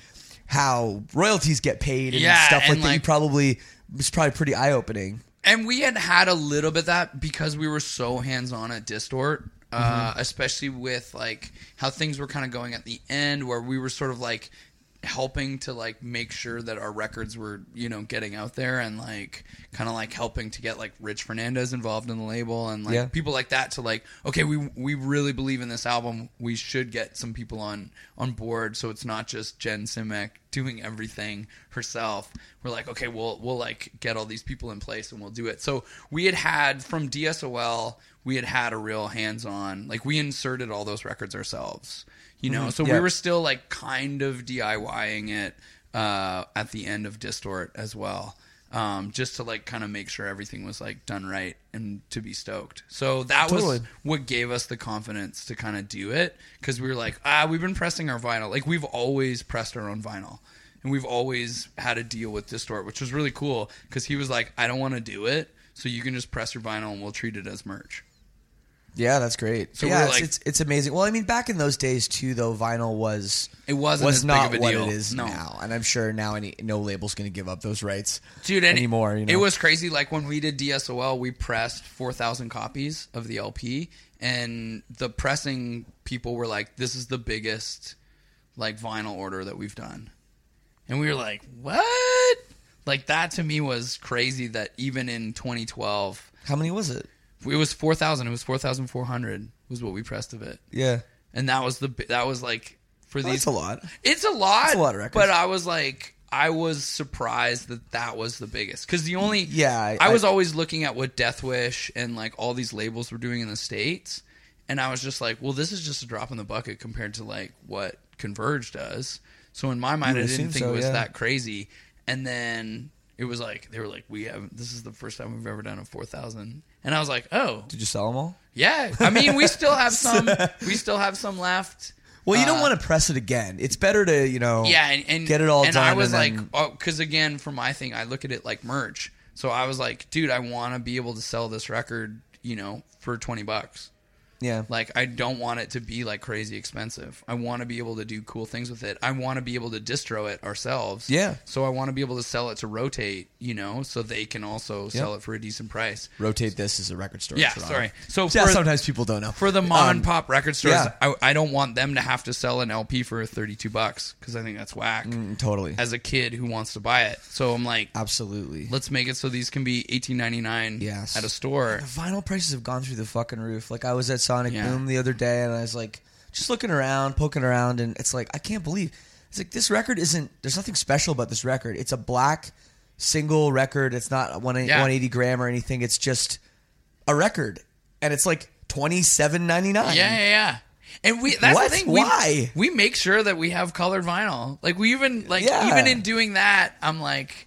how royalties get paid and Yeah, stuff like and that. You like- probably was probably pretty eye opening. And we had had a little bit of that because we were so hands-on at Distort, uh, especially with like how things were kind of going at the end, where we were sort of like helping to like make sure that our records were, you know, getting out there, and like kind of like helping to get like Rich Fernandez involved in the label, and like Yeah. people like that to like, okay, we we really believe in this album. We should get some people on on board, so it's not just Jen Simek doing everything herself. We're like, okay, we'll we'll like get all these people in place and we'll do it. So we had had from D S O L, we had had a real hands-on, like we inserted all those records ourselves, you know. So Yeah. we were still like kind of DIYing it uh, at the end of Distort as well. Um, just to like kind of make sure everything was like done right and to be stoked. So that Totally. was what gave us the confidence to kind of do it, because we were like, ah, we've been pressing our vinyl. Like we've always pressed our own vinyl, and we've always had a deal with Distort, which was really cool because he was like, I don't want to do it, so you can just press your vinyl and we'll treat it as merch. Yeah, that's great. So yeah, we're it's, like- it's it's amazing. Well, I mean, back in those days too, though, vinyl was It wasn't was as big not of a what deal. it is No. now, and I'm sure now any no label's going to give up those rights, Dude, and anymore. You know, it was crazy. Like when we did D S O L, we pressed four thousand copies of the L P, and the pressing people were like, "This is the biggest like vinyl order that we've done," and we were like, "What?" Like that to me was crazy. That even in twenty twelve, How many was it? it was four thousand. It was four thousand four hundred was what we pressed of it, Yeah, and that was the that was like for well, these. that's a lot. It's a lot. It's a lot of records. But I was like, I was surprised that that was the biggest. Because the only. Yeah, I- I, was I- always looking at what Death Wish and like all these labels were doing in the States. And I was just like, well, this is just a drop in the bucket compared to like what Converge does. So in my mind, I would didn't assume think so, it was yeah. that crazy. And then it was like, they were like, we have, this is the first time we've ever done a four thousand. And I was like, oh, Did you sell them all? yeah. I mean, we still have some, we still have some left. Well, you don't Uh, want to press it again. It's better to, you know, Yeah, and, and get it all and done. I was and like, then- oh, because again, for my thing, I look at it like merch. So I was like, dude, I want to be able to sell this record, you know, for twenty bucks. yeah, Like, I don't want it to be like crazy expensive. I want to be able to do cool things with it. I want to be able to distro it ourselves. Yeah. So I want to be able to sell it to Rotate, you know, so they can also sell it for a decent price. Rotate this as a record store. in Yeah, Toronto. sorry. So Yeah, for, sometimes people don't know. for the mom Um, and pop record stores, yeah. I, I don't want them to have to sell an L P for thirty-two bucks because I think that's whack. Mm, totally, As a kid who wants to buy it. So I'm like, absolutely. let's make it so these can be eighteen ninety-nine Yes. at a store. The vinyl prices have gone through the fucking roof. Like I was at Sonic Yeah. Boom the other day, and I was like, just looking around, poking around, and it's like I can't believe it's like this record isn't. There's nothing special about this record. It's a black single record. It's not one Yeah. one eighty gram or anything. It's just a record, and it's like twenty seven ninety nine. Yeah, yeah, yeah. And we that's What? the thing. We, Why? we make sure that we have colored vinyl. Like we even like Yeah. even in doing that, I'm like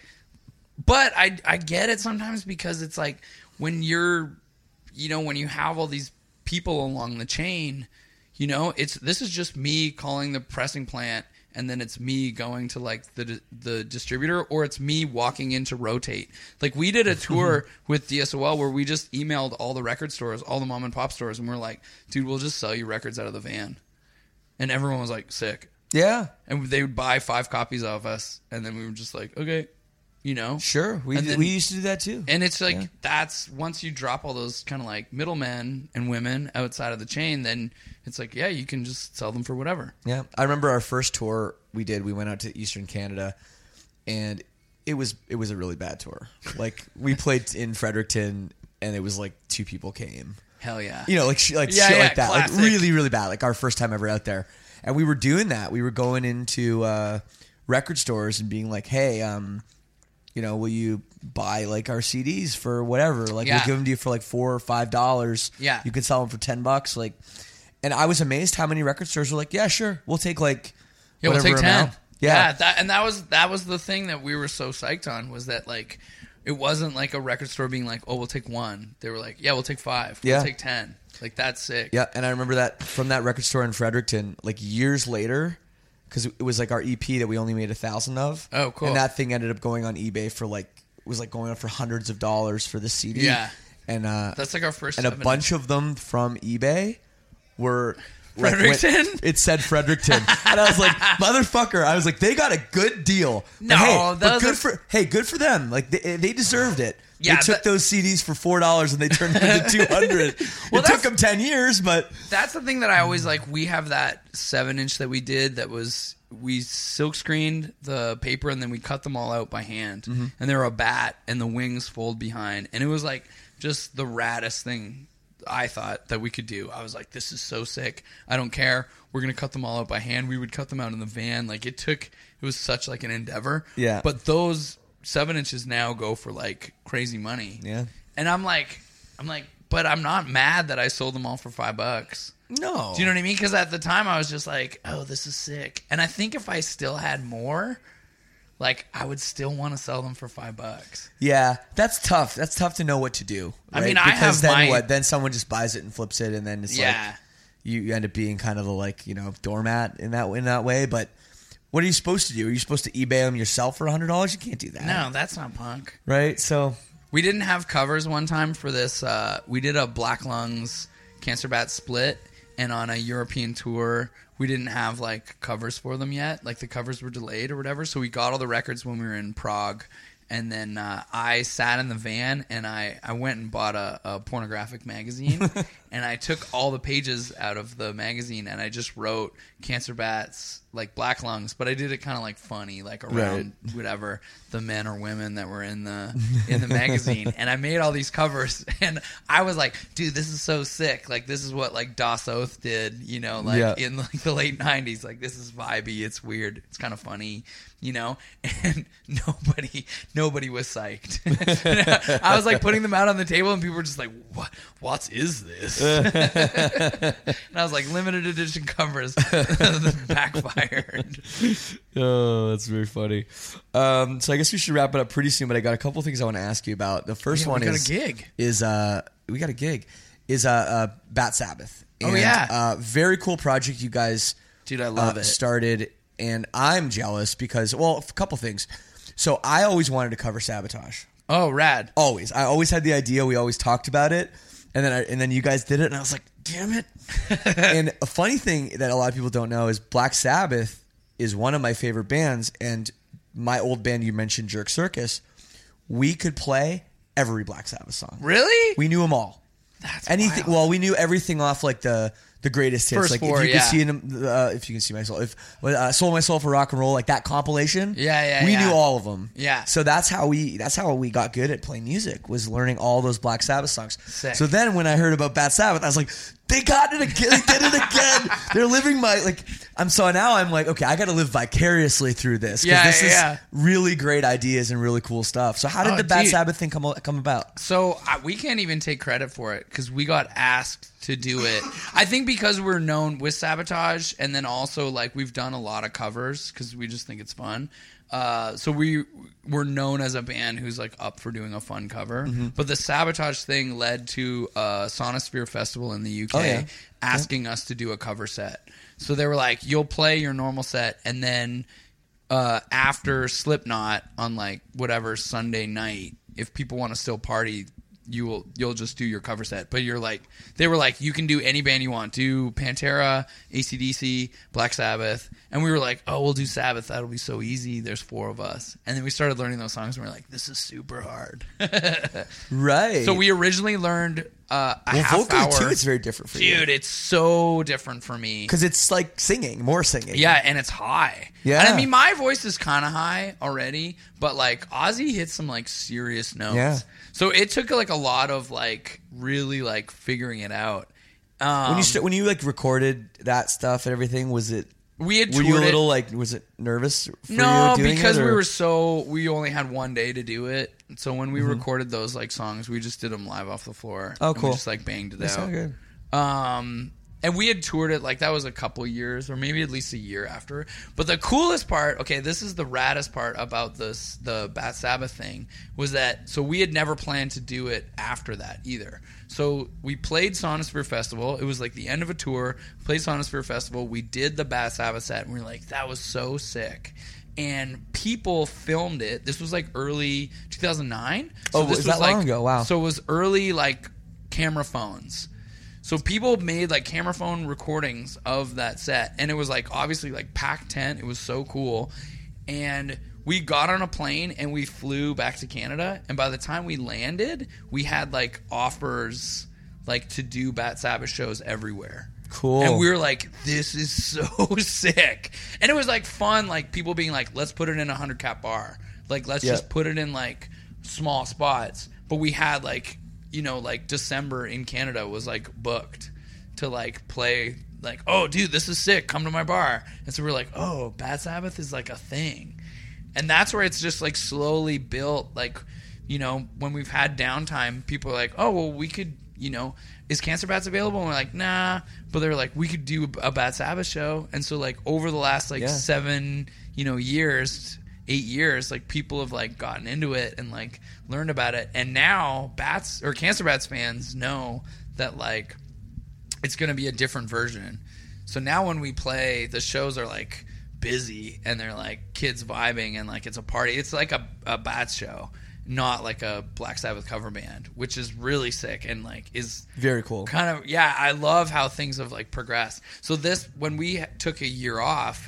but I I get it sometimes because it's like when you're you know, when you have all these people along the chain, you know, it's this is just me calling the pressing plant, and then it's me going to like the the distributor, or it's me walking into Rotate. Like we did a tour with D S O L where we just emailed all the record stores, all the mom and pop stores, and we're like, dude, we'll just sell you records out of the van. And everyone was like, sick. yeah, And they would buy five copies of us, and then we were just like, okay, you know? sure. We And did, then- we used to do that too. And it's like Yeah. that's once you drop all those kind of like middlemen and women outside of the chain, then it's like, yeah, you can just sell them for whatever. Yeah, I remember our first tour we did. We went out to Eastern Canada, and it was it was a really bad tour. Like we played in Fredericton, and it was like two people came. Hell yeah. You know, like sh- like Yeah, shit yeah, like that, classic. like really really bad. Like our first time ever out there, and we were doing that. We were going into uh, record stores and being like, "Hey, um, you know, will you buy like our C Ds for whatever? Like Yeah. we'll give them to you for like four or five dollars. Yeah. you could sell them for ten bucks. Like." And I was amazed how many record stores were like, "Yeah, sure, we'll take like Yeah, we'll whatever take ten. amount." Yeah. that and that was that was the thing that we were so psyched on, was that like it wasn't like a record store being like, oh, we'll take one. They were like, yeah, we'll take five. We'll Yeah. take ten. Like that's sick. Yeah, and I remember that from that record store in Fredericton, like years later, because it was like our E P that we only made a thousand of. Oh, cool. And that thing ended up going on eBay for like it was like going on for hundreds of dollars for the C D. Yeah. and uh, That's like our first and a seven bunch of them from eBay were. Like, Fredericton? went- it said Fredericton, and I was like, "Motherfucker!" I was like, "They got a good deal." No, but hey, but those good are- for hey, good for them. Like they, they deserved it. Yeah, they took but- those C Ds for four dollars and they turned them into two hundred. Well, it took that's- them ten years, but That's the thing that I always like. We have that seven inch that we did that was we silk screened the paper and then we cut them all out by hand, Mm-hmm. and they were a bat and the wings fold behind, and it was like just the raddest thing I thought that we could do. I was like, this is so sick. I don't care. We're gonna cut them all out by hand. We would cut them out in the van. Like it took. It was such like an endeavor. Yeah. But those seven inches now go for like crazy money. Yeah. And I'm like, I'm like, but I'm not mad that I sold them all for five bucks. no. Do you know what I mean? Because at the time I was just like, oh, this is sick. And I think if I still had more, like I would still want to sell them for five bucks. Yeah, that's tough. That's tough to know what to do. I right? mean, I because have then my- what? Then someone just buys it and flips it, and then it's Yeah. like you, you end up being kind of a like you know doormat in that in that way. But what are you supposed to do? Are you supposed to eBay them yourself for a hundred dollars? You can't do that. No, that's not punk. right? So We didn't have covers one time for this. Uh, we did a Black Lungs Cancer Bat split, and on a European tour, we didn't have like covers for them yet. Like the covers were delayed or whatever. So we got all the records when we were in Prague. And then uh, I sat in the van and I, I went and bought a, a pornographic magazine and I took all the pages out of the magazine and I just wrote Cancer Bats, like Black Lungs, but I did it kind of like funny, like around whatever the men or women that were in the in the magazine. And I made all these covers and I was like, dude, this is so sick. Like this is what like Das Oath did, you know, like Yeah. in like the late nineties. Like this is vibey, it's weird, it's kind of funny, you know. And nobody nobody was psyched. I was like putting them out on the table and people were just like, what what is this? And I was like, limited edition covers. Backfired. oh, that's very funny. Um, so I guess we should wrap it up pretty soon. But I got a couple things I want to ask you about. The first Yeah, one we got is a gig. is uh we got a gig is uh, uh Bat Sabbath. Oh, And, yeah. uh, very cool project you guys. Dude, I love uh, it. Started, and I'm jealous because well, a couple things. So I always wanted to cover Sabotage. Oh, rad. Always, I always had the idea. We always talked about it, and then I, and then you guys did it, and I was like, damn it. And a funny thing that a lot of people don't know is Black Sabbath is one of my favorite bands, and my old band you mentioned, Jerk Circus, we could play every Black Sabbath song. Really? We knew them all. That's Anything. wild. Well, we knew everything off like the the greatest hits. First like four, if you yeah. could see them, uh, if you can see my soul, if uh, Soul My Soul for Rock and Roll, like that compilation. Yeah, yeah, We yeah. knew all of them. Yeah. So that's how we that's how we got good at playing music, was learning all those Black Sabbath songs. Sick. So then when I heard about Bat Sabbath, I was like, they got it again. They did it again. They're living my like. I'm so now I'm like, okay, I got to live vicariously through this. 'cause Yeah, this yeah, is yeah. really great ideas and really cool stuff. So how did Oh, the Bat dude. Sabbath thing come come about? So uh, we can't even take credit for it because we got asked to do it. I think because we're known with Sabotage, and then also like we've done a lot of covers because we just think it's fun. Uh, so we we're known as a band who's like up for doing a fun cover. Mm-hmm. But the Sabotage thing led to a Sonosphere Festival in the U K Oh, yeah. asking us to do a cover set. So they were like, "You'll play your normal set, and then uh, after Slipknot on like whatever Sunday night, if people want to still party, you will you'll just do your cover set." But you're like, they were like, you can do any band you want. Do Pantera, A C D C, Black Sabbath. And we were like, oh, we'll do Sabbath. That'll be so easy. There's four of us. And then we started learning those songs and we are like, this is super hard. Right. So we originally learned uh, a well, half vocally hour. too, it's very different for you. Dude, it's so different for me. Because it's like singing, more singing. Yeah, and it's high. Yeah. And I mean, my voice is kind of high already, but like Ozzy hits some like serious notes. Yeah. So it took like a lot of like really like figuring it out. Um, When you st- when you like recorded that stuff and everything, was it? we had Were toured you a it- little like? Was it nervous? For No, you doing because it, we or- were so we only had one day to do it. So when we Mm-hmm. recorded those like songs, we just did them live off the floor. Oh, and cool. We just like banged it That out. sounded good. Um, and we had toured it like that was a couple years or maybe at least a year after. But the coolest part, okay, this is the raddest part about this the Bat Sabbath thing was that so we had never planned to do it after that either. So we played Sonosphere Festival. It was like the end of a tour. Played Sonosphere Festival. We did the Bat Sabbath set, and we were like, that was so sick. and people filmed it. This was like early two thousand nine. Oh, this was that long ago? Wow. So it was early like camera phones. So people made like camera phone recordings of that set, and it was like obviously like packed tent. It was so cool, and we got on a plane and we flew back to Canada. And by the time we landed, we had like offers like to do Bat Sabbath shows everywhere. Cool. And we were like, this is so sick. And it was like fun, like people being like, let's put it in a hundred cap bar. Like let's Yeah. just put it in like small spots. But we had like, you know, like December in Canada was like booked to like play like, oh dude, this is sick. Come to my bar. And so we're like, oh, Bat Sabbath is like a thing. And that's where it's just like slowly built. Like, you know, when we've had downtime, people are like, oh, well, we could, you know, is Cancer Bats available? And we're like, nah. But they're like, we could do a Bat Sabbath show. And so like over the last like Yeah. seven, you know, years, eight years, like people have like gotten into it and like learned about it. And now Bats or Cancer Bats fans know that like it's going to be a different version. So now when we play, the shows are like busy and they're like kids vibing and like it's a party. It's like a, a Bats show, not like a Black Sabbath cover band, which is really sick and like is Very cool. kind of, yeah, I love how things have like progressed. So this, when we took a year off,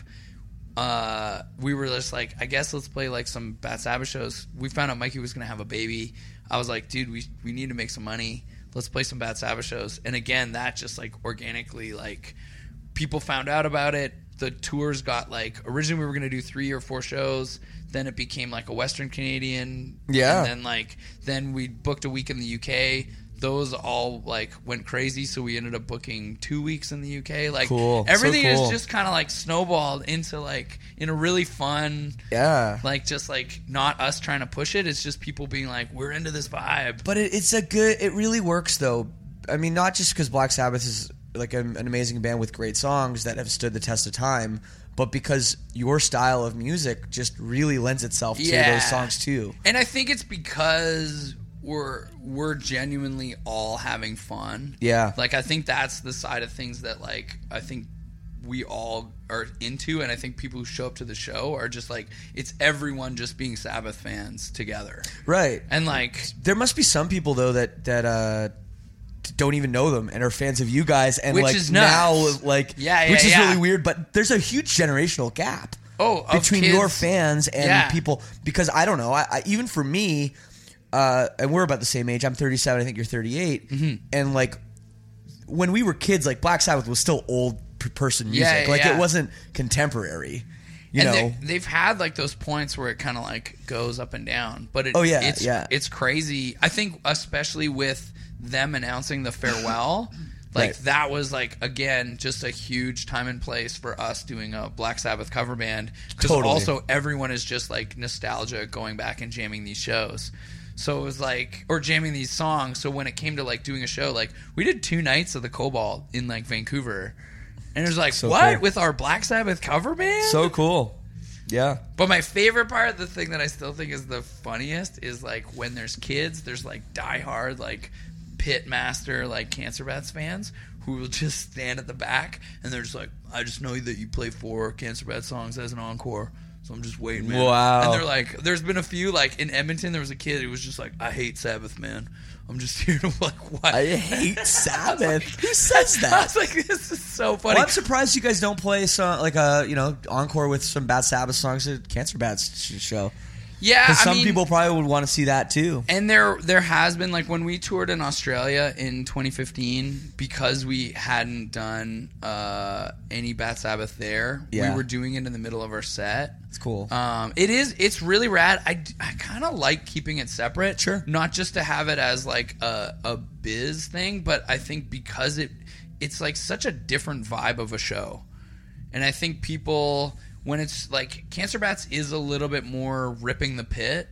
uh, we were just like, I guess let's play like some Bat Sabbath shows. We found out Mikey was going to have a baby. I was like, dude, we we need to make some money. Let's play some Bat Sabbath shows. And again, that just like organically, like people found out about it. The tours got like, originally we were going to do three or four shows. Then it became like a Western Canadian. Yeah. And then like, then we booked a week in the U K. Those all like went crazy. So we ended up booking two weeks in the U K. Like Cool. So everything cool. is just kind of like snowballed into like, in a really fun, Yeah. like just like not us trying to push it. It's just people being like, we're into this vibe. But it, it's a good. It really works though. I mean, not just because Black Sabbath is like an, an amazing band with great songs that have stood the test of time, but because your style of music just really lends itself to Yeah. those songs too. And I think it's because we're we're genuinely all having fun. Yeah. Like I think that's the side of things that like I think we all are into, and I think people who show up to the show are just like, it's everyone just being Sabbath fans together. Right. And like, There must be some people though that that uh, don't even know them and are fans of you guys, and Which like is now, nuts. like Yeah, yeah, which is yeah. really weird. But there's a huge generational gap. oh, of between kids- your fans and Yeah. people, because I don't know. I, I even for me, uh, and we're about the same age. I'm thirty-seven. I think you're thirty-eight. Mm-hmm. And like when we were kids, like Black Sabbath was still old p- person music. Yeah, yeah, like yeah. it wasn't contemporary. You and know. they, they've had like those points where it kind of like goes up and down, but it, Oh, yeah, it's yeah. it's crazy. I think especially with them announcing the farewell, like Right. that was like again just a huge time and place for us doing a Black Sabbath cover band, because Totally. also everyone is just like nostalgia going back and jamming these shows. So it was like, or jamming these songs. So when it came to like doing a show, like we did two nights of the Cobalt in like Vancouver, and it was like, So what cool. with our Black Sabbath cover band? So cool. Yeah. But my favorite part, the thing that I still think is the funniest, is like when there's kids, there's like diehard like pit master like Cancer Bats fans who will just stand at the back and they're just like, I just know that you play four Cancer Bats songs as an encore, so I'm just waiting, man. Wow. And they're like, there's been a few, like in Edmonton, there was a kid who was just like, I hate Sabbath, man. I'm just here to like, what? I hate Sabbath. Who says I that? was like, this is so funny. Well, I'm surprised you guys don't play some like a you know encore with some Bad Sabbath songs at Cancer Bats sh- show. yeah, Because I some mean, people probably would want to see that too. And there there has been, like, when we toured in Australia in twenty fifteen, because we hadn't done uh, any Bat Sabbath there, Yeah. we were doing it in the middle of our set. It's cool. Um, it is, it's really rad. I, I kind of like keeping it separate. Sure. Not just to have it as, like, a, a biz thing, but I think because it it's, like, such a different vibe of a show. And I think people, when it's, like, Cancer Bats is a little bit more ripping the pit,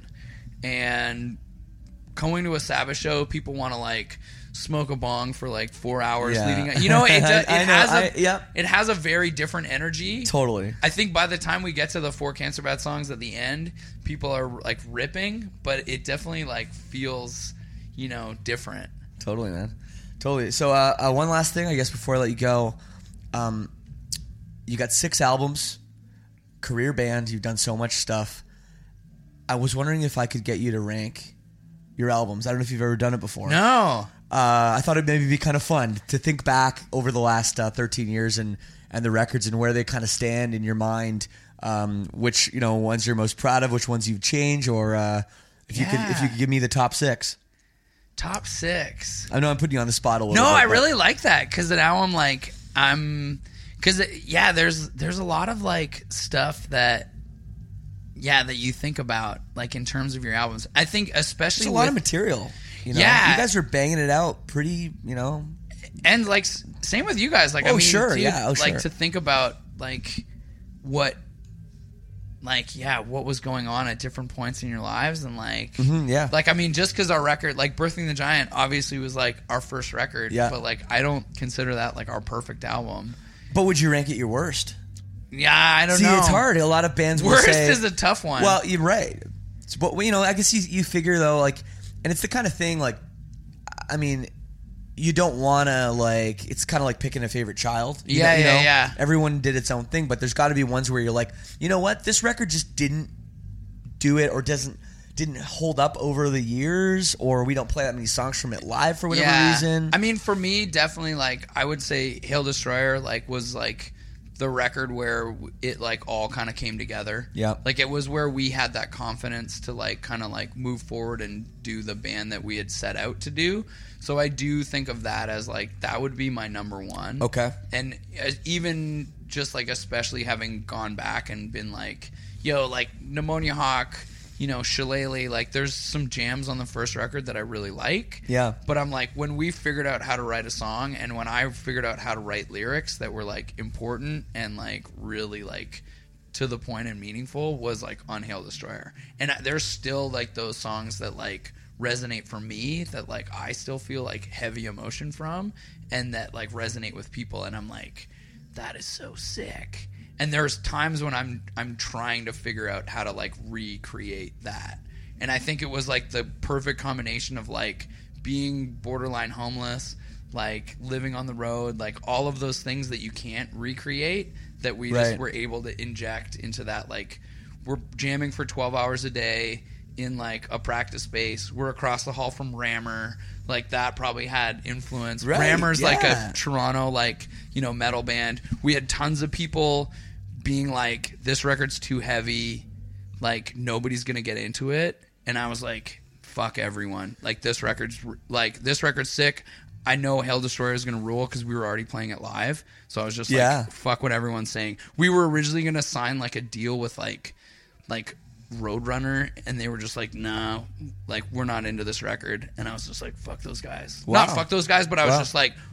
and going to a Sabbath show, people want to, like, smoke a bong for, like, four hours Yeah. leading up. You know, it, it, it, I know, has a, I- yep. it has a very different energy. Totally. I think by the time we get to the four Cancer Bat songs at the end, people are like ripping, but it definitely like feels, you know, different. Totally, man. Totally. So, uh, uh, one last thing, I guess, before I let you go. Um, you got six albums. career band. You've done so much stuff. I was wondering if I could get you to rank your albums. I don't know if you've ever done it before. No. Uh, I thought it'd maybe be kind of fun to think back over the last uh, thirteen years and, and the records and where they kind of stand in your mind. Um, which, you know, ones you're most proud of, which ones you've changed, or uh, if you could if you could give me the top six. Top six. I know I'm putting you on the spot a little No, bit. I but- really like that because now I'm like I'm because yeah, there's there's a lot of like stuff that yeah that you think about like in terms of your albums. I think especially There's a lot with, of material. You know? Yeah. You guys are banging it out pretty, you know. and like s- same with you guys. Like I Oh, mean, sure, to, yeah, oh, like sure. to think about like what. Like, yeah, what was going on at different points in your lives and, like, Mhm, yeah. like, I mean, just because our record, like, Birthing the Giant obviously was, like, our first record. Yeah. But, like, I don't consider that, like, our perfect album. But would you rank it your worst? Yeah, I don't See, know. it's hard. A lot of bands will Worst say, is a tough one. Well, you're right. But, you know, I guess you, you figure, though, like, and it's the kind of thing, like, I mean, you don't want to, like, it's kind of like picking a favorite child. You Yeah, know, you yeah, know? yeah. Everyone did its own thing, but there's got to be ones where you're like, you know what? This record just didn't do it or doesn't didn't hold up over the years, or we don't play that many songs from it live for whatever yeah. reason. I mean, for me, definitely, like, I would say Hail Destroyer, like, was, like, the record where it, like, all kind of came together. Yeah. Like, it was where we had that confidence to, like, kind of, like, move forward and do the band that we had set out to do. So I do think of that as, like, that would be my number one. Okay. And uh, even just, like, especially having gone back and been, like, yo, like, Pneumonia Hawk, you know, Shillelagh, like, there's some jams on the first record that I really like. Yeah. But I'm like, when we figured out how to write a song and when I figured out how to write lyrics that were, like, important and, like, really, like, to the point and meaningful was, like, on Hail Destroyer. And I- there's still, like, those songs that, like, resonate for me that, like, I still feel, like, heavy emotion from and that, like, resonate with people. And I'm like, that is so sick. And there's times when I'm I'm trying to figure out how to, like, recreate that. And I think it was, like, the perfect combination of, like, being borderline homeless, like, living on the road, like, all of those things that you can't recreate that we Right. just were able to inject into that. Like, we're jamming for twelve hours a day in, like, a practice space. We're across the hall from Rammer. Like, that probably had influence. Right, Rammer's, like, yeah. a Toronto, like, you know, metal band. We had tons of people being like, this record's too heavy, like, nobody's gonna get into it. And I was like, fuck everyone, like, this record's like this record's sick. I know Hail Destroyer is gonna rule because we were already playing it live, so I was just like, Yeah. fuck what everyone's saying. We were originally gonna sign, like, a deal with, like like Roadrunner, and they were just like, no, like, we're not into this record. And I was just like, fuck those guys. Wow. Not fuck those guys, but I was Wow. just like,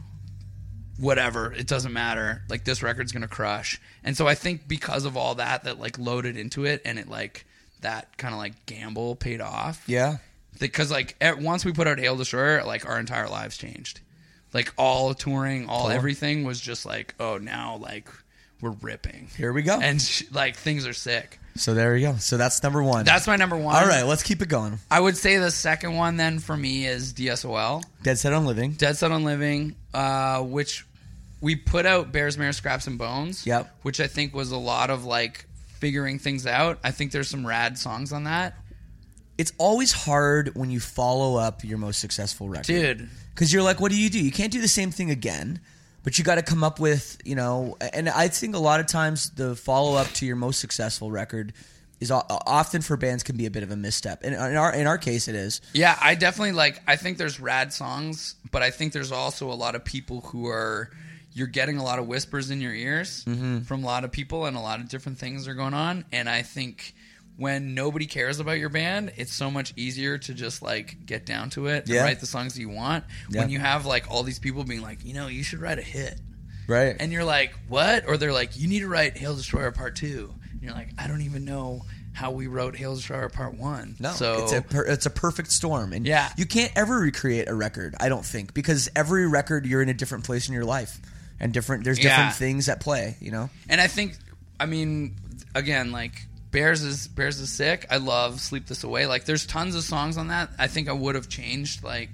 whatever, it doesn't matter, like, this record's gonna crush. And so I think because of all that that, like, loaded into it, and it, like, that kind of, like, gamble paid off. Yeah. Because, like, at, once we put out Hail Destroyer, like, our entire lives changed. Like, all touring, all Cool. everything was just like, oh, now, like, we're ripping. Here we go. And, sh- like, things are sick. So there you go. So that's number one. That's my number one. All right, let's keep it going. I would say the second one, then, for me is D S O L. Dead Set on Living. Dead Set on Living, uh, which we put out Bears, Mare, Scraps, and Bones. Yep. Which I think was a lot of, like, figuring things out. I think there's some rad songs on that. It's always hard when you follow up your most successful record. Dude. Because you're like, what do you do? You can't do the same thing again, but you got to come up with, you know, and I think a lot of times the follow-up to your most successful record is o- often for bands can be a bit of a misstep. And in our, in our case, it is. Yeah, I definitely, like, I think there's rad songs, but I think there's also a lot of people who are, you're getting a lot of whispers in your ears Mm-hmm. from a lot of people, and a lot of different things are going on. And I think when nobody cares about your band, it's so much easier to just, like, get down to it Yeah. and write the songs that you want. Yeah. When you have, like, all these people being like, you know, you should write a hit. Right. And you're like, what? Or they're like, you need to write Hail Destroyer Part two. And you're like, I don't even know how we wrote Hail Destroyer Part one. No, so it's a per, it's a perfect storm, and Yeah. you can't ever recreate a record. I don't think, because every record you're in a different place in your life, and different there's different Yeah. things at play. You know, And I think, I mean, again, like, Bears is Bears is sick. I love Sleep This Away. Like, there's tons of songs on that. I think I would have changed, like,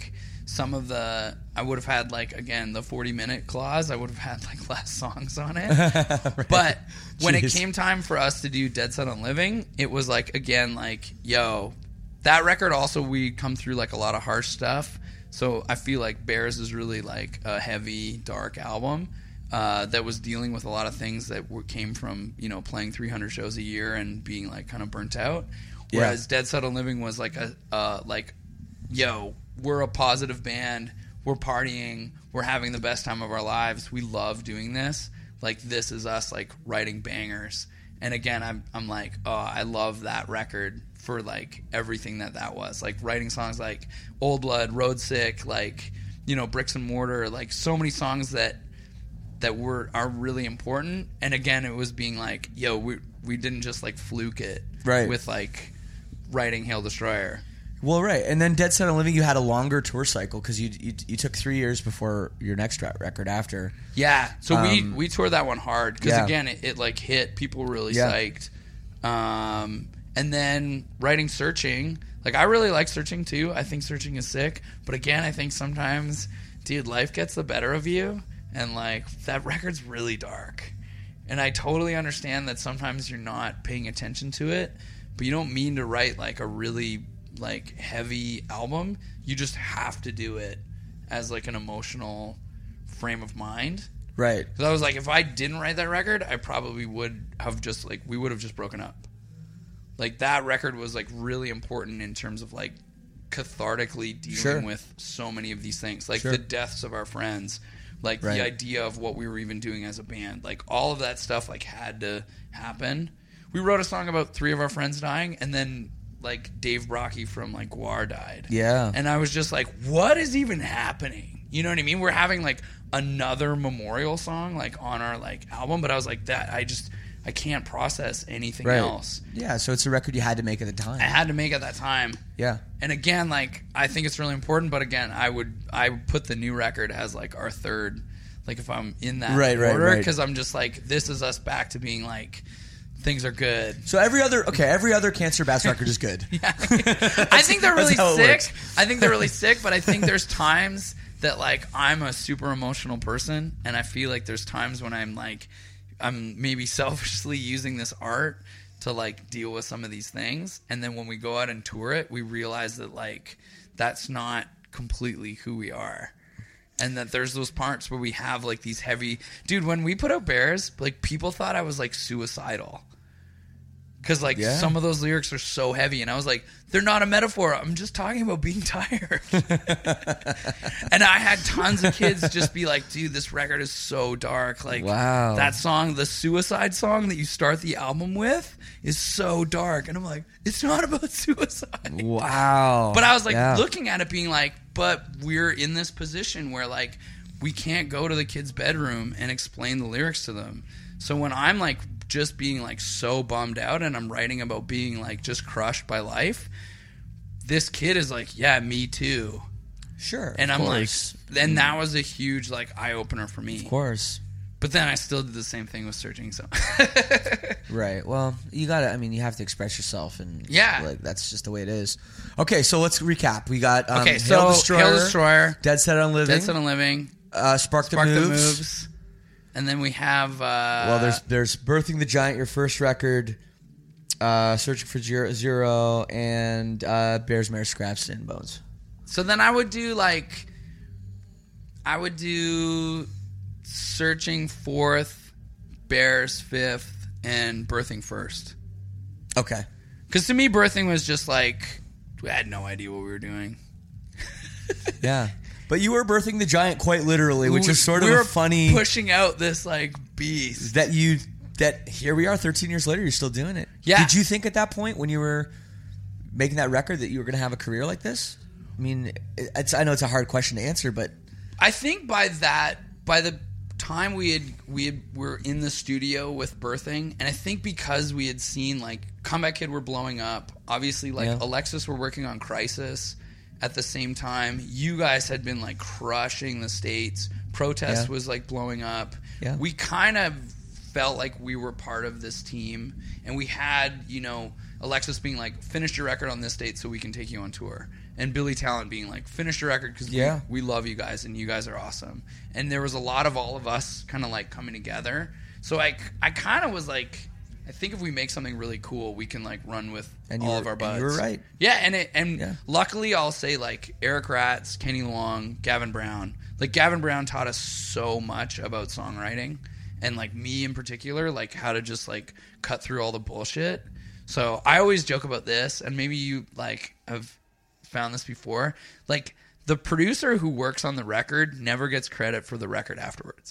some of the I would have had like again the forty minute clause. I would have had like less songs on it. Right. But when Jeez. it came time for us to do Dead Set on Living, it was like again like yo, that record also we come through like a lot of harsh stuff. So I feel like Bears is really like a heavy, dark album uh, that was dealing with a lot of things that were, came from, you know, playing three hundred shows a year and being like kind of burnt out. Whereas yeah. Dead Set on Living was like a uh, like, yo, we're a positive band, we're partying, we're having the best time of our lives, we love doing this. Like this is us like writing bangers. And again, I'm I'm like, oh, I love that record for like everything that that was, like writing songs like Old Blood, Road Sick, like, you know, Bricks and Mortar, like so many songs that that were are really important. And again, it was being like, yo, we we didn't just like fluke it right. with like writing Hail Destroyer. Well, right, and then Dead Set on Living, you had a longer tour cycle because you, you you took three years before your next record after. Yeah, so um, we we toured that one hard because yeah. again, it, it like hit, people were really yeah. psyched. Um, and then writing Searching, like I really like Searching too. I think Searching is sick, but again, I think sometimes, dude, life gets the better of you, and like that record's really dark. And I totally understand that sometimes you're not paying attention to it, but you don't mean to write like a really like heavy album. You just have to do it as like an emotional frame of mind. Right. Because I was like, if I didn't write that record, I probably would have just like, we would have just broken up. Like that record was like really important in terms of like cathartically dealing sure. with so many of these things. Like sure. the deaths of our friends, like right. the idea of what we were even doing as a band. Like all of that stuff like had to happen. We wrote a song about three of our friends dying, and then like Dave Brocky from like Gwar died. Yeah. And I was just like, what is even happening? You know what I mean? We're having like another memorial song like on our like album, but I was like, that I just I can't process anything right. else. Yeah, so it's a record you had to make at the time. I had to make at that time. Yeah. And again, like I think it's really important, but again, I would I would put the new record as like our third, like if I'm in that right, order, right, right. because I'm just like, this is us back to being like, things are good. So every other okay, every other Cancer Bass record is good. Yeah. I think they're really how it sick. works. I think they're really sick, but I think there's times that like I'm a super emotional person, and I feel like there's times when I'm like I'm maybe selfishly using this art to like deal with some of these things, and then when we go out and tour it, we realize that like that's not completely who we are. And that there's those parts where we have like these heavy... Dude, when we put out Bears, like people thought I was like suicidal. Because like yeah. some of those lyrics are so heavy. And I was like, they're not a metaphor. I'm just talking about being tired. And I had tons of kids just be like, dude, this record is so dark. Like wow. that song, the suicide song that you start the album with is so dark. And I'm like, it's not about suicide. Wow. But I was like yeah. looking at it being like, but we're in this position where like we can't go to the kid's bedroom and explain the lyrics to them. So when I'm like just being like so bummed out and I'm writing about being like just crushed by life, this kid is like, yeah, me too. Sure. And I'm course. like, and that was a huge like eye opener for me. Of course. But then I still did the same thing with Searching. So right. Well, you gotta. I mean, you have to express yourself, and yeah, like that's just the way it is. Okay, so let's recap. We got um, okay. So Hail Destroyer, Hail Destroyer, Dead Set on Living, Dead Set on Living, uh, Spark, Spark the, the moves. Moves, and then we have. Uh, well, there's there's Birthing the Giant, your first record, uh, Searching for Zero, Zero and uh, Bears, Mares, Scraps, and Bones. So then I would do like, I would do Searching fourth, Bears fifth, and Birthing first. Okay. Because to me, Birthing was just like, I had no idea what we were doing. Yeah. But you were birthing the giant quite literally, which we, is sort we of were a funny... pushing out this like beast. That you... That here we are thirteen years later, you're still doing it. Yeah. Did you think at that point when you were making that record that you were going to have a career like this? I mean, it's, I know it's a hard question to answer, but... I think by that, by the time we had we had, were in the studio with Birthing, and I think because we had seen like Comeback Kid were blowing up, obviously like yeah. Alexis were working on Crisis at the same time. You guys had been like crushing the States. Protest yeah. was like blowing up. Yeah. We kind of felt like we were part of this team, and we had, you know, Alexis being like, finish your record on this date so we can take you on tour. And Billy Talent being like, finish your record because Yeah. we, we love you guys and you guys are awesome. And there was a lot of all of us kind of like coming together. So I, I kind of was like, I think if we make something really cool, we can like run with And you all were- of our and buds. you were right. Yeah, and it, and Yeah. luckily I'll say like Eric Ratz, Kenny Long, Gavin Brown. Like Gavin Brown taught us so much about songwriting, and like me in particular, like how to just like cut through all the bullshit. So I always joke about this, and maybe you like have found this before. Like the producer who works on the record never gets credit for the record afterwards.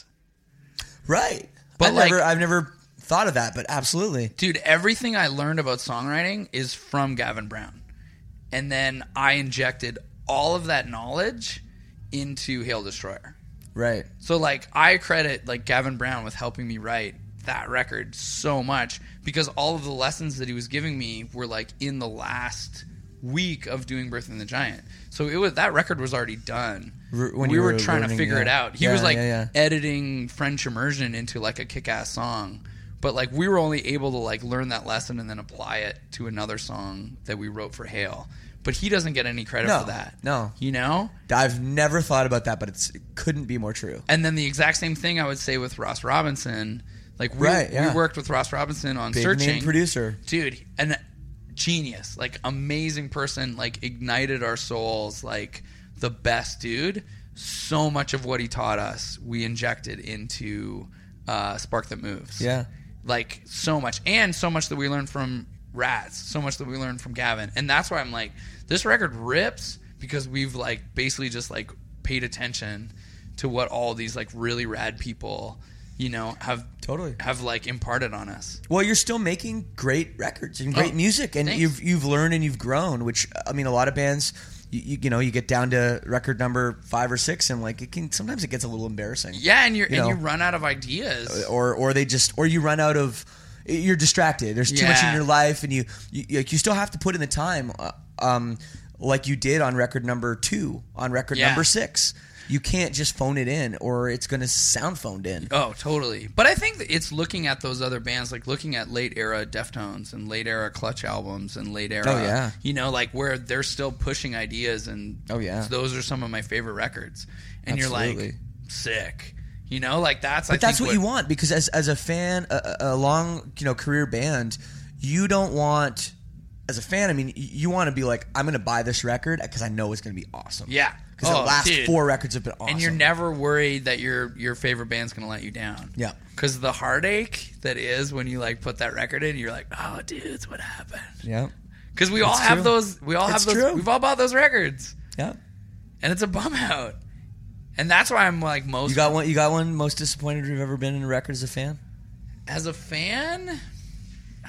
Right. But I've like- never, I've never thought of that, but absolutely. Dude, everything I learned about songwriting is from Gavin Brown. And then I injected all of that knowledge into Hail Destroyer. Right. So like I credit like Gavin Brown with helping me write that record so much because all of the lessons that he was giving me were like in the last week of doing Birthing the Giant. So it was that record was already done. R- when we you were, were trying learning, to figure yeah. it out. He Yeah, was like yeah, yeah. editing French Immersion into like a kick-ass song. But like we were only able to like learn that lesson and then apply it to another song that we wrote for Hail. But he doesn't get any credit No, for that. no. You know? I've never thought about that, but it's, it couldn't be more true. And then the exact same thing I would say with Ross Robinson. Like we, Right, yeah. we worked with Ross Robinson on Big Searching. name producer. Dude, an genius, like amazing person, like ignited our souls, like the best dude. So much of what he taught us, we injected into uh, Spark That Moves. Yeah. Like so much, and so much that we learned from Rats, so much that we learned from Gavin, and that's why I'm like, this record rips because we've like basically just like paid attention to what all these like really rad people, you know, have Totally. have like imparted on us. Well, you're still making great records and great Oh, music, and thanks. you've you've learned and you've grown. Which I mean, a lot of bands, you, you, you know, you get down to record number five or six, and like it can sometimes it gets a little embarrassing. Yeah, and you're You and know. you run out of ideas. Or or they just or you run out of, you're distracted. There's too much in Yeah. your life, and you you like you still have to put in the time, uh, um, like you did on record number two, on record Yeah. number six. You can't just phone it in, or it's going to sound phoned in. Oh, totally. But I think that it's looking at those other bands, like looking at late era Deftones and late era Clutch albums and late era, Oh, yeah. you know, like where they're still pushing ideas, and Oh, yeah. those are some of my favorite records. And you're Absolutely. like, sick, you know, like that's. I But that's think what you want, because as as a fan, a, a long you know career band, you don't want. As a fan, I mean, you want to be like, I'm going to buy this record because I know it's going to be awesome. Yeah. Because Oh, the last dude. four records have been awesome. And you're never worried that your your favorite band's gonna let you down. Yeah. Because the heartache that is when you like put that record in, you're like, oh, dudes, what happened? Yeah. Because we all It's have true. those. We all It's have those. true. We've all bought those records, Yeah. and it's a bum out. And that's why I'm like most. You got one. You got one. Most disappointed you've ever been in a record as a fan? As a fan, uh,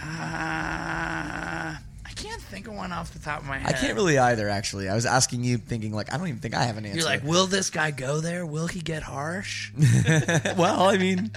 I can't think of one off the top of my I head. can't really either. Actually, I was asking you, thinking like, I don't even think I have an answer. You're like, will this guy go there? Will he get harsh? well, I mean,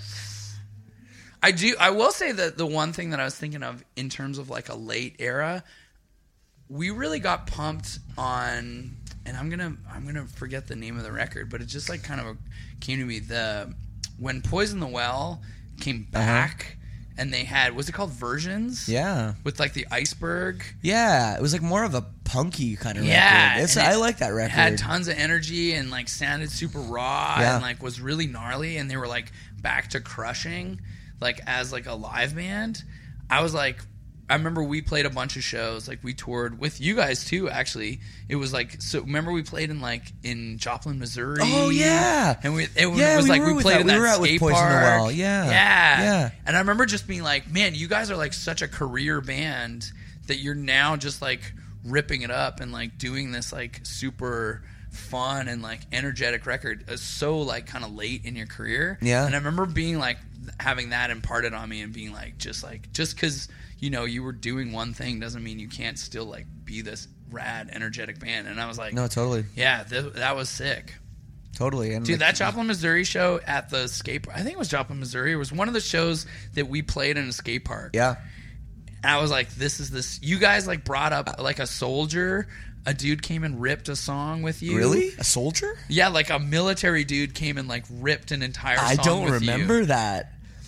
I do. I will say that the one thing that I was thinking of in terms of like a late era, we really got pumped on, and I'm gonna I'm gonna forget the name of the record, but it just like kind of came to me the when Poison the Well came back, and they had was it called Versions? yeah, with like the iceberg. yeah. It was like more of a punky kind of Yeah, record. It's, and I it like that record. It had tons of energy and like sounded super raw Yeah. and like was really gnarly, and they were like back to crushing like as like a live band. I was like, I remember we played a bunch of shows, like we toured with you guys too. Actually, it was like so. Remember we played in like in Joplin, Missouri. Oh, yeah. and we it, Yeah, was we like were we with played that. in We that were out with skate Poison the park. Well. Yeah. yeah, Yeah. And I remember just being like, man, you guys are like such a career band that you're now just like ripping it up and like doing this like super fun and like energetic record is so like kind of late in your career. Yeah. And I remember being like having that imparted on me and being like just like just because you know you were doing one thing doesn't mean you can't still like be this rad energetic band. And I was like, No, totally, yeah, th- that was sick. totally. And Dude, like, that Joplin, Missouri show at the skate park, I think it was Joplin, Missouri. It was one of the shows that we played in a skate park. yeah, And I was like, this is this. You guys like brought up like a soldier. A dude came and ripped a song with you. really, a soldier? Yeah, like a military dude came and like ripped an entire song I don't with remember you. that.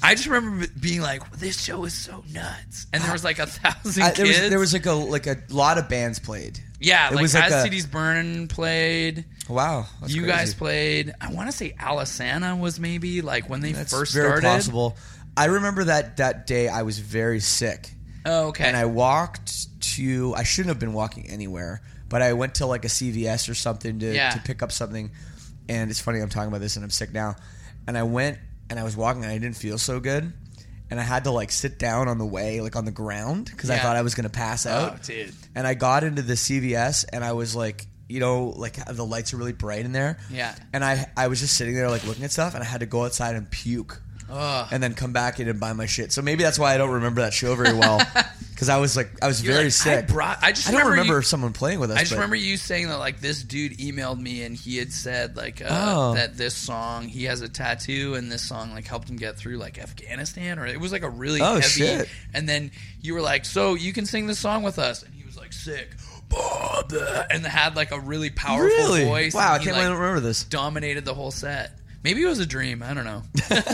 I just remember being like, this show is so nuts. And there was like a thousand I, kids. there was there was like a like a lot of bands played. Yeah, it like was like As a- Cities Burning played. Wow, that's you crazy. guys played. I want to say Alisana was maybe like when they That's first very started. possible. I remember that that day I was very sick. Oh, okay. And I walked to, I shouldn't have been walking anywhere, but I went to like a C V S or something to, Yeah. to pick up something. And it's funny, I'm talking about this and I'm sick now. And I went and I was walking and I didn't feel so good. And I had to like sit down on the way, like on the ground, because I Yeah. thought I was going to pass out. Oh, dude. And I got into the C V S and I was like, you know, like the lights are really bright in there. Yeah. And I, I was just sitting there like looking at stuff and I had to go outside and puke. Ugh. And then come back in and buy my shit. So maybe that's why I don't remember that show very well, because I was like, I was You're very like, sick. I, brought, I just I don't remember, remember you, someone playing with us. I just but- remember you saying that like this dude emailed me and he had said like uh, Oh. that this song, he has a tattoo and this song like helped him get through like Afghanistan, or it was like a really Oh, heavy. shit. And then you were like, so you can sing this song with us, and he was like sick, and had like a really powerful really? voice. Wow, I and he, can't like, believe I don't remember this. dominated the whole set. Maybe it was a dream. I don't know.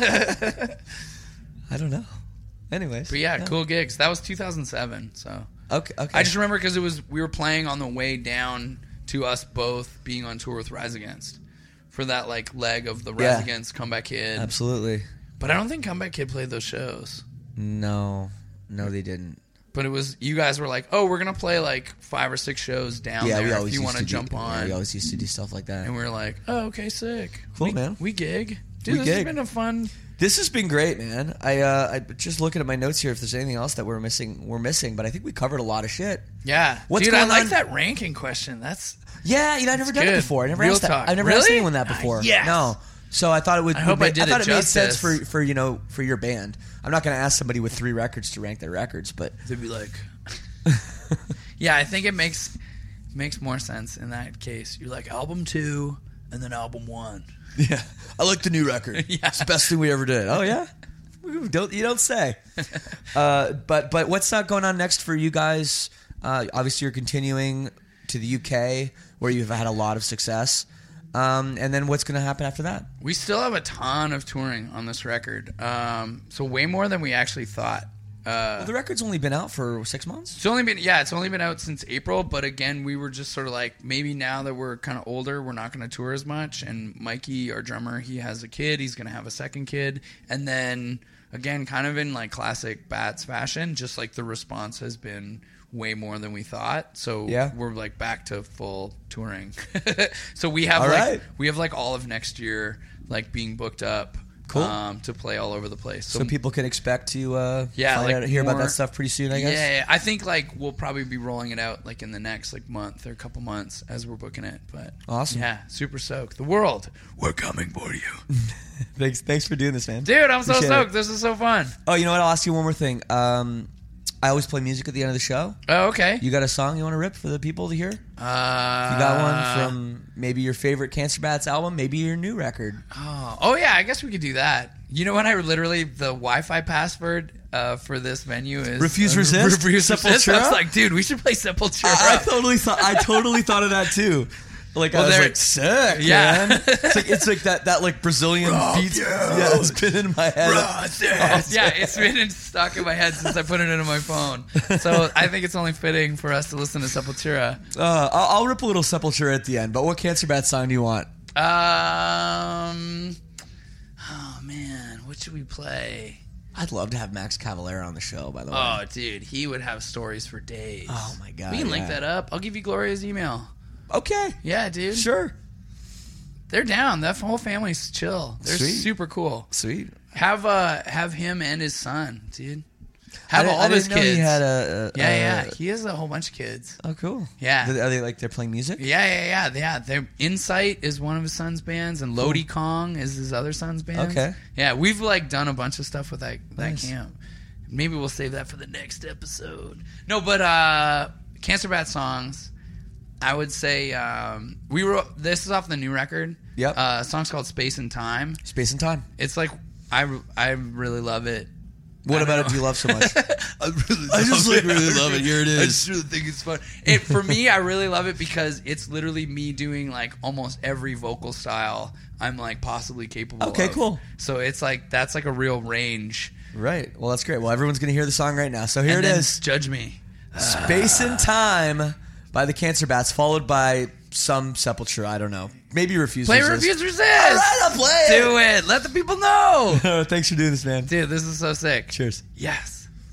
I don't know. Anyways. But yeah, cool gigs. That was two thousand seven. So Okay, okay. I just remember because it was we were playing on the way down to us both being on tour with Rise Against for that like leg of the Rise Yeah. Against Comeback Kid. Absolutely. But I don't think Comeback Kid played those shows. No. No, they didn't. But it was you guys were like, oh, we're gonna play like five or six shows down Yeah, we there always if you used want to do- jump yeah, on. we always used to do stuff like that. And we were like, oh, okay, sick. Cool, we, man. We gig. Dude, We this has gig. been a fun. This has been great, man. I uh, I just looking at my notes here if there's anything else that we're missing. We're missing, but I think we covered a lot of shit. Yeah. What's Dude, I going like on- that ranking question. That's Yeah, you know, I've never That's done it good. before. I never Real asked that. talk. I never Really? asked anyone that Ah, before. yes. No. So I thought it would. I hope would I ma- did I thought it it made sense justice. for for you know for your band. I'm not going to ask somebody with three records to rank their records, but to be like yeah, I think it makes makes more sense in that case. You're like album two and then album one. yeah, I like the new record. Yeah. It's the best thing we ever did. Oh yeah, don't you don't say. uh, but but what's not going on next for you guys? Uh, obviously, you're continuing to the U K where you've had a lot of success. Um, and then what's going to happen after that? We still have a ton of touring on this record. Um, so way more than we actually thought. Uh, Well, the record's only been out for six months. It's only been yeah, it's only been out since April. But again, we were just sort of like maybe now that we're kind of older, we're not going to tour as much. And Mikey, our drummer, he has a kid. He's going to have a second kid. And then again, kind of in like classic Bats fashion, just like the response has been way more than we thought. So Yeah. we're like back to full touring. So we have All like right. we have like all of next year like being booked up. Cool. Um, to play all over the place. So people can expect to uh, Yeah, find like out, hear about more- that stuff pretty soon, I guess. Yeah, yeah, I think like we'll probably be rolling it out like in the next like month or a couple months as we're booking it. But Awesome. yeah, super stoked. The world, we're coming for you, Thanks, thanks for doing this, man. dude. I'm so Appreciate stoked. it. This is so fun. Oh, you know what? I'll ask you one more thing. Um, I always play music at the end of the show. Oh, okay. You got a song you want to rip for the people to hear? uh, You got one from maybe your favorite Cancer Bats album, maybe your new record. Oh, oh yeah, I guess we could do that. You know what? I literally the Wi-Fi password uh, for this venue is Refuse uh, Resist? Refuse Resist. I Sepultura? was like, dude, we should play Sepultura. I, I totally thought. I totally thought of that too. Like Well, I was there- like, sick, Yeah. man. It's like it's like that that like Brazilian beat. Yeah, it's been in my head. Yeah, it's been stuck in my head since I put it into my phone. So I think it's only fitting for us to listen to Sepultura. Uh, I'll, I'll rip a little Sepultura at the end. But what Cancer Bat song do you want? Um, oh man, what should we play? I'd love to have Max Cavalera on the show. By the way. Oh, dude, he would have stories for days. Oh, my God, we can link yeah. that up. I'll give you Gloria's email. Okay. Yeah, dude. Sure. They're down. That whole family's chill. They're Sweet. super cool. Sweet. Have uh, have him and his son, dude. I Have didn't- all I of his didn't know kids. he had a, a yeah, a- yeah. He has a whole bunch of kids. Oh, cool. Yeah. Are they like they're playing music? Yeah, yeah, yeah, yeah. They're, Insight is one of his son's bands, and Lodi Kong is his other son's band. Okay. Yeah, we've like done a bunch of stuff with that that Nice. camp. Maybe we'll save that for the next episode. No, but uh, Cancer Bat songs. I would say um, we wrote. This is off the new record. Yep. Uh, a song's called Space and Time. Space and Time. It's like I I really love it. What about it do you love so much? I really I just love like it. really love it. Here it I is. just really think it's fun. It for me, I really love it because it's literally me doing like almost every vocal style I'm like possibly capable Okay, of. cool. So it's like that's like a real range. Right. Well, that's great. Well, everyone's going to hear the song right now. So here And it then is. Judge me. Space and Time by the Cancer Bats, followed by some Sepultura. I don't know. Maybe Refuse Play Resist. Refuse Resist. All right, I'll play it. Do it. Let the people know. Thanks for doing this, man. Dude, this is so sick. Cheers. Yes.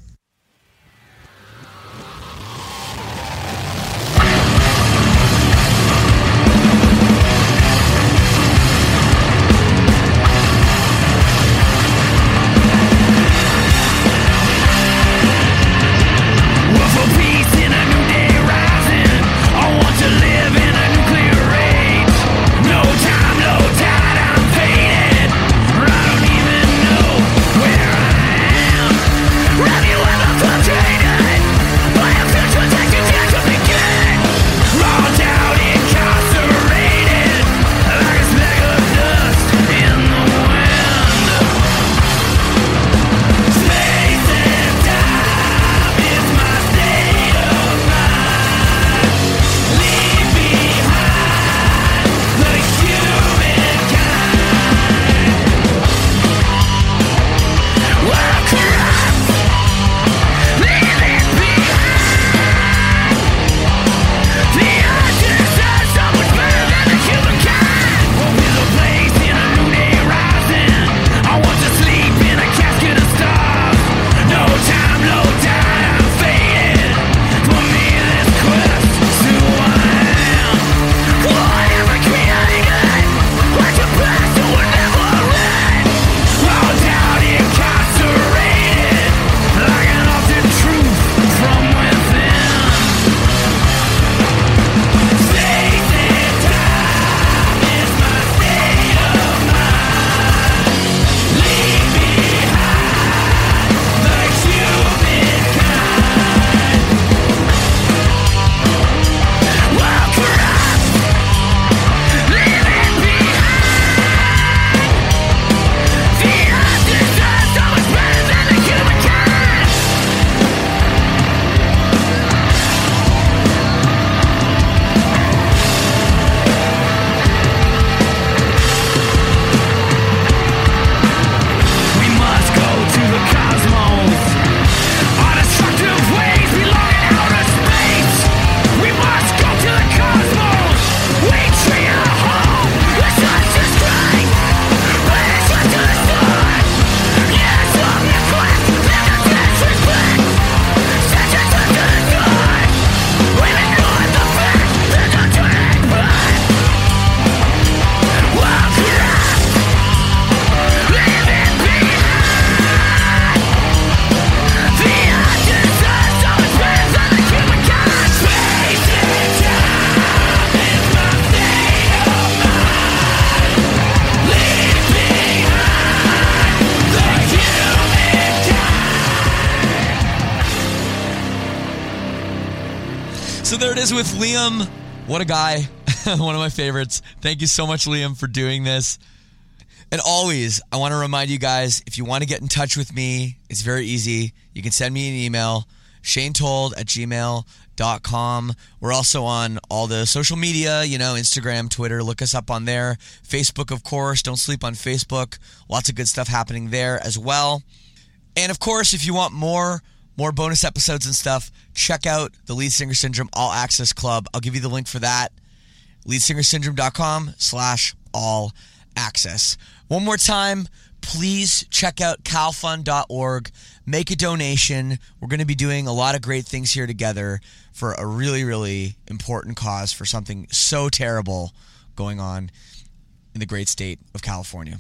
So there it is with Liam. What a guy. One of my favorites. Thank you so much, Liam, for doing this. And always, I want to remind you guys, if you want to get in touch with me, it's very easy. You can send me an email, shanetold at gmail dot com. We're also on all the social media, you know, Instagram, Twitter. Look us up on there. Facebook, of course. Don't sleep on Facebook. Lots of good stuff happening there as well. And, of course, if you want more, more bonus episodes and stuff, check out the Lead Singer Syndrome All Access Club. I'll give you the link for that. lead singer syndrome dot com slash all access. One more time, please check out cal fund dot org. Make a donation. We're going to be doing a lot of great things here together for a really, really important cause for something so terrible going on in the great state of California.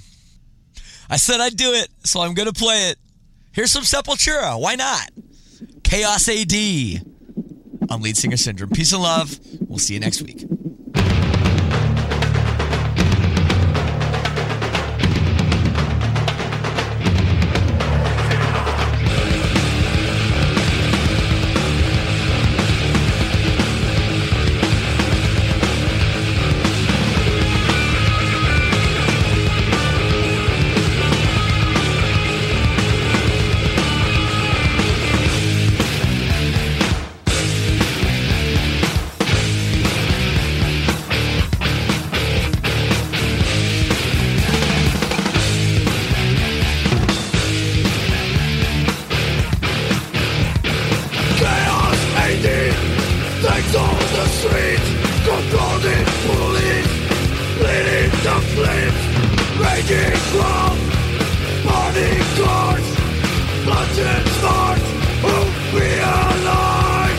I said I'd do it, so I'm going to play it. Here's some Sepultura. Why not? Chaos A D on Lead Singer Syndrome. Peace and love. We'll see you next week. the streets, controlling police, bleeding the flames, raging from burning cars, bloods and scars, who we alive.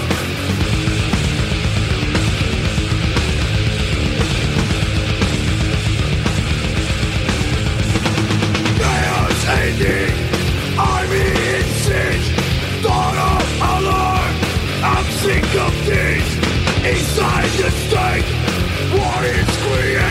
Chaos ending, army in siege, thought of alarm, I'm sick of these. Inside the state, war is created.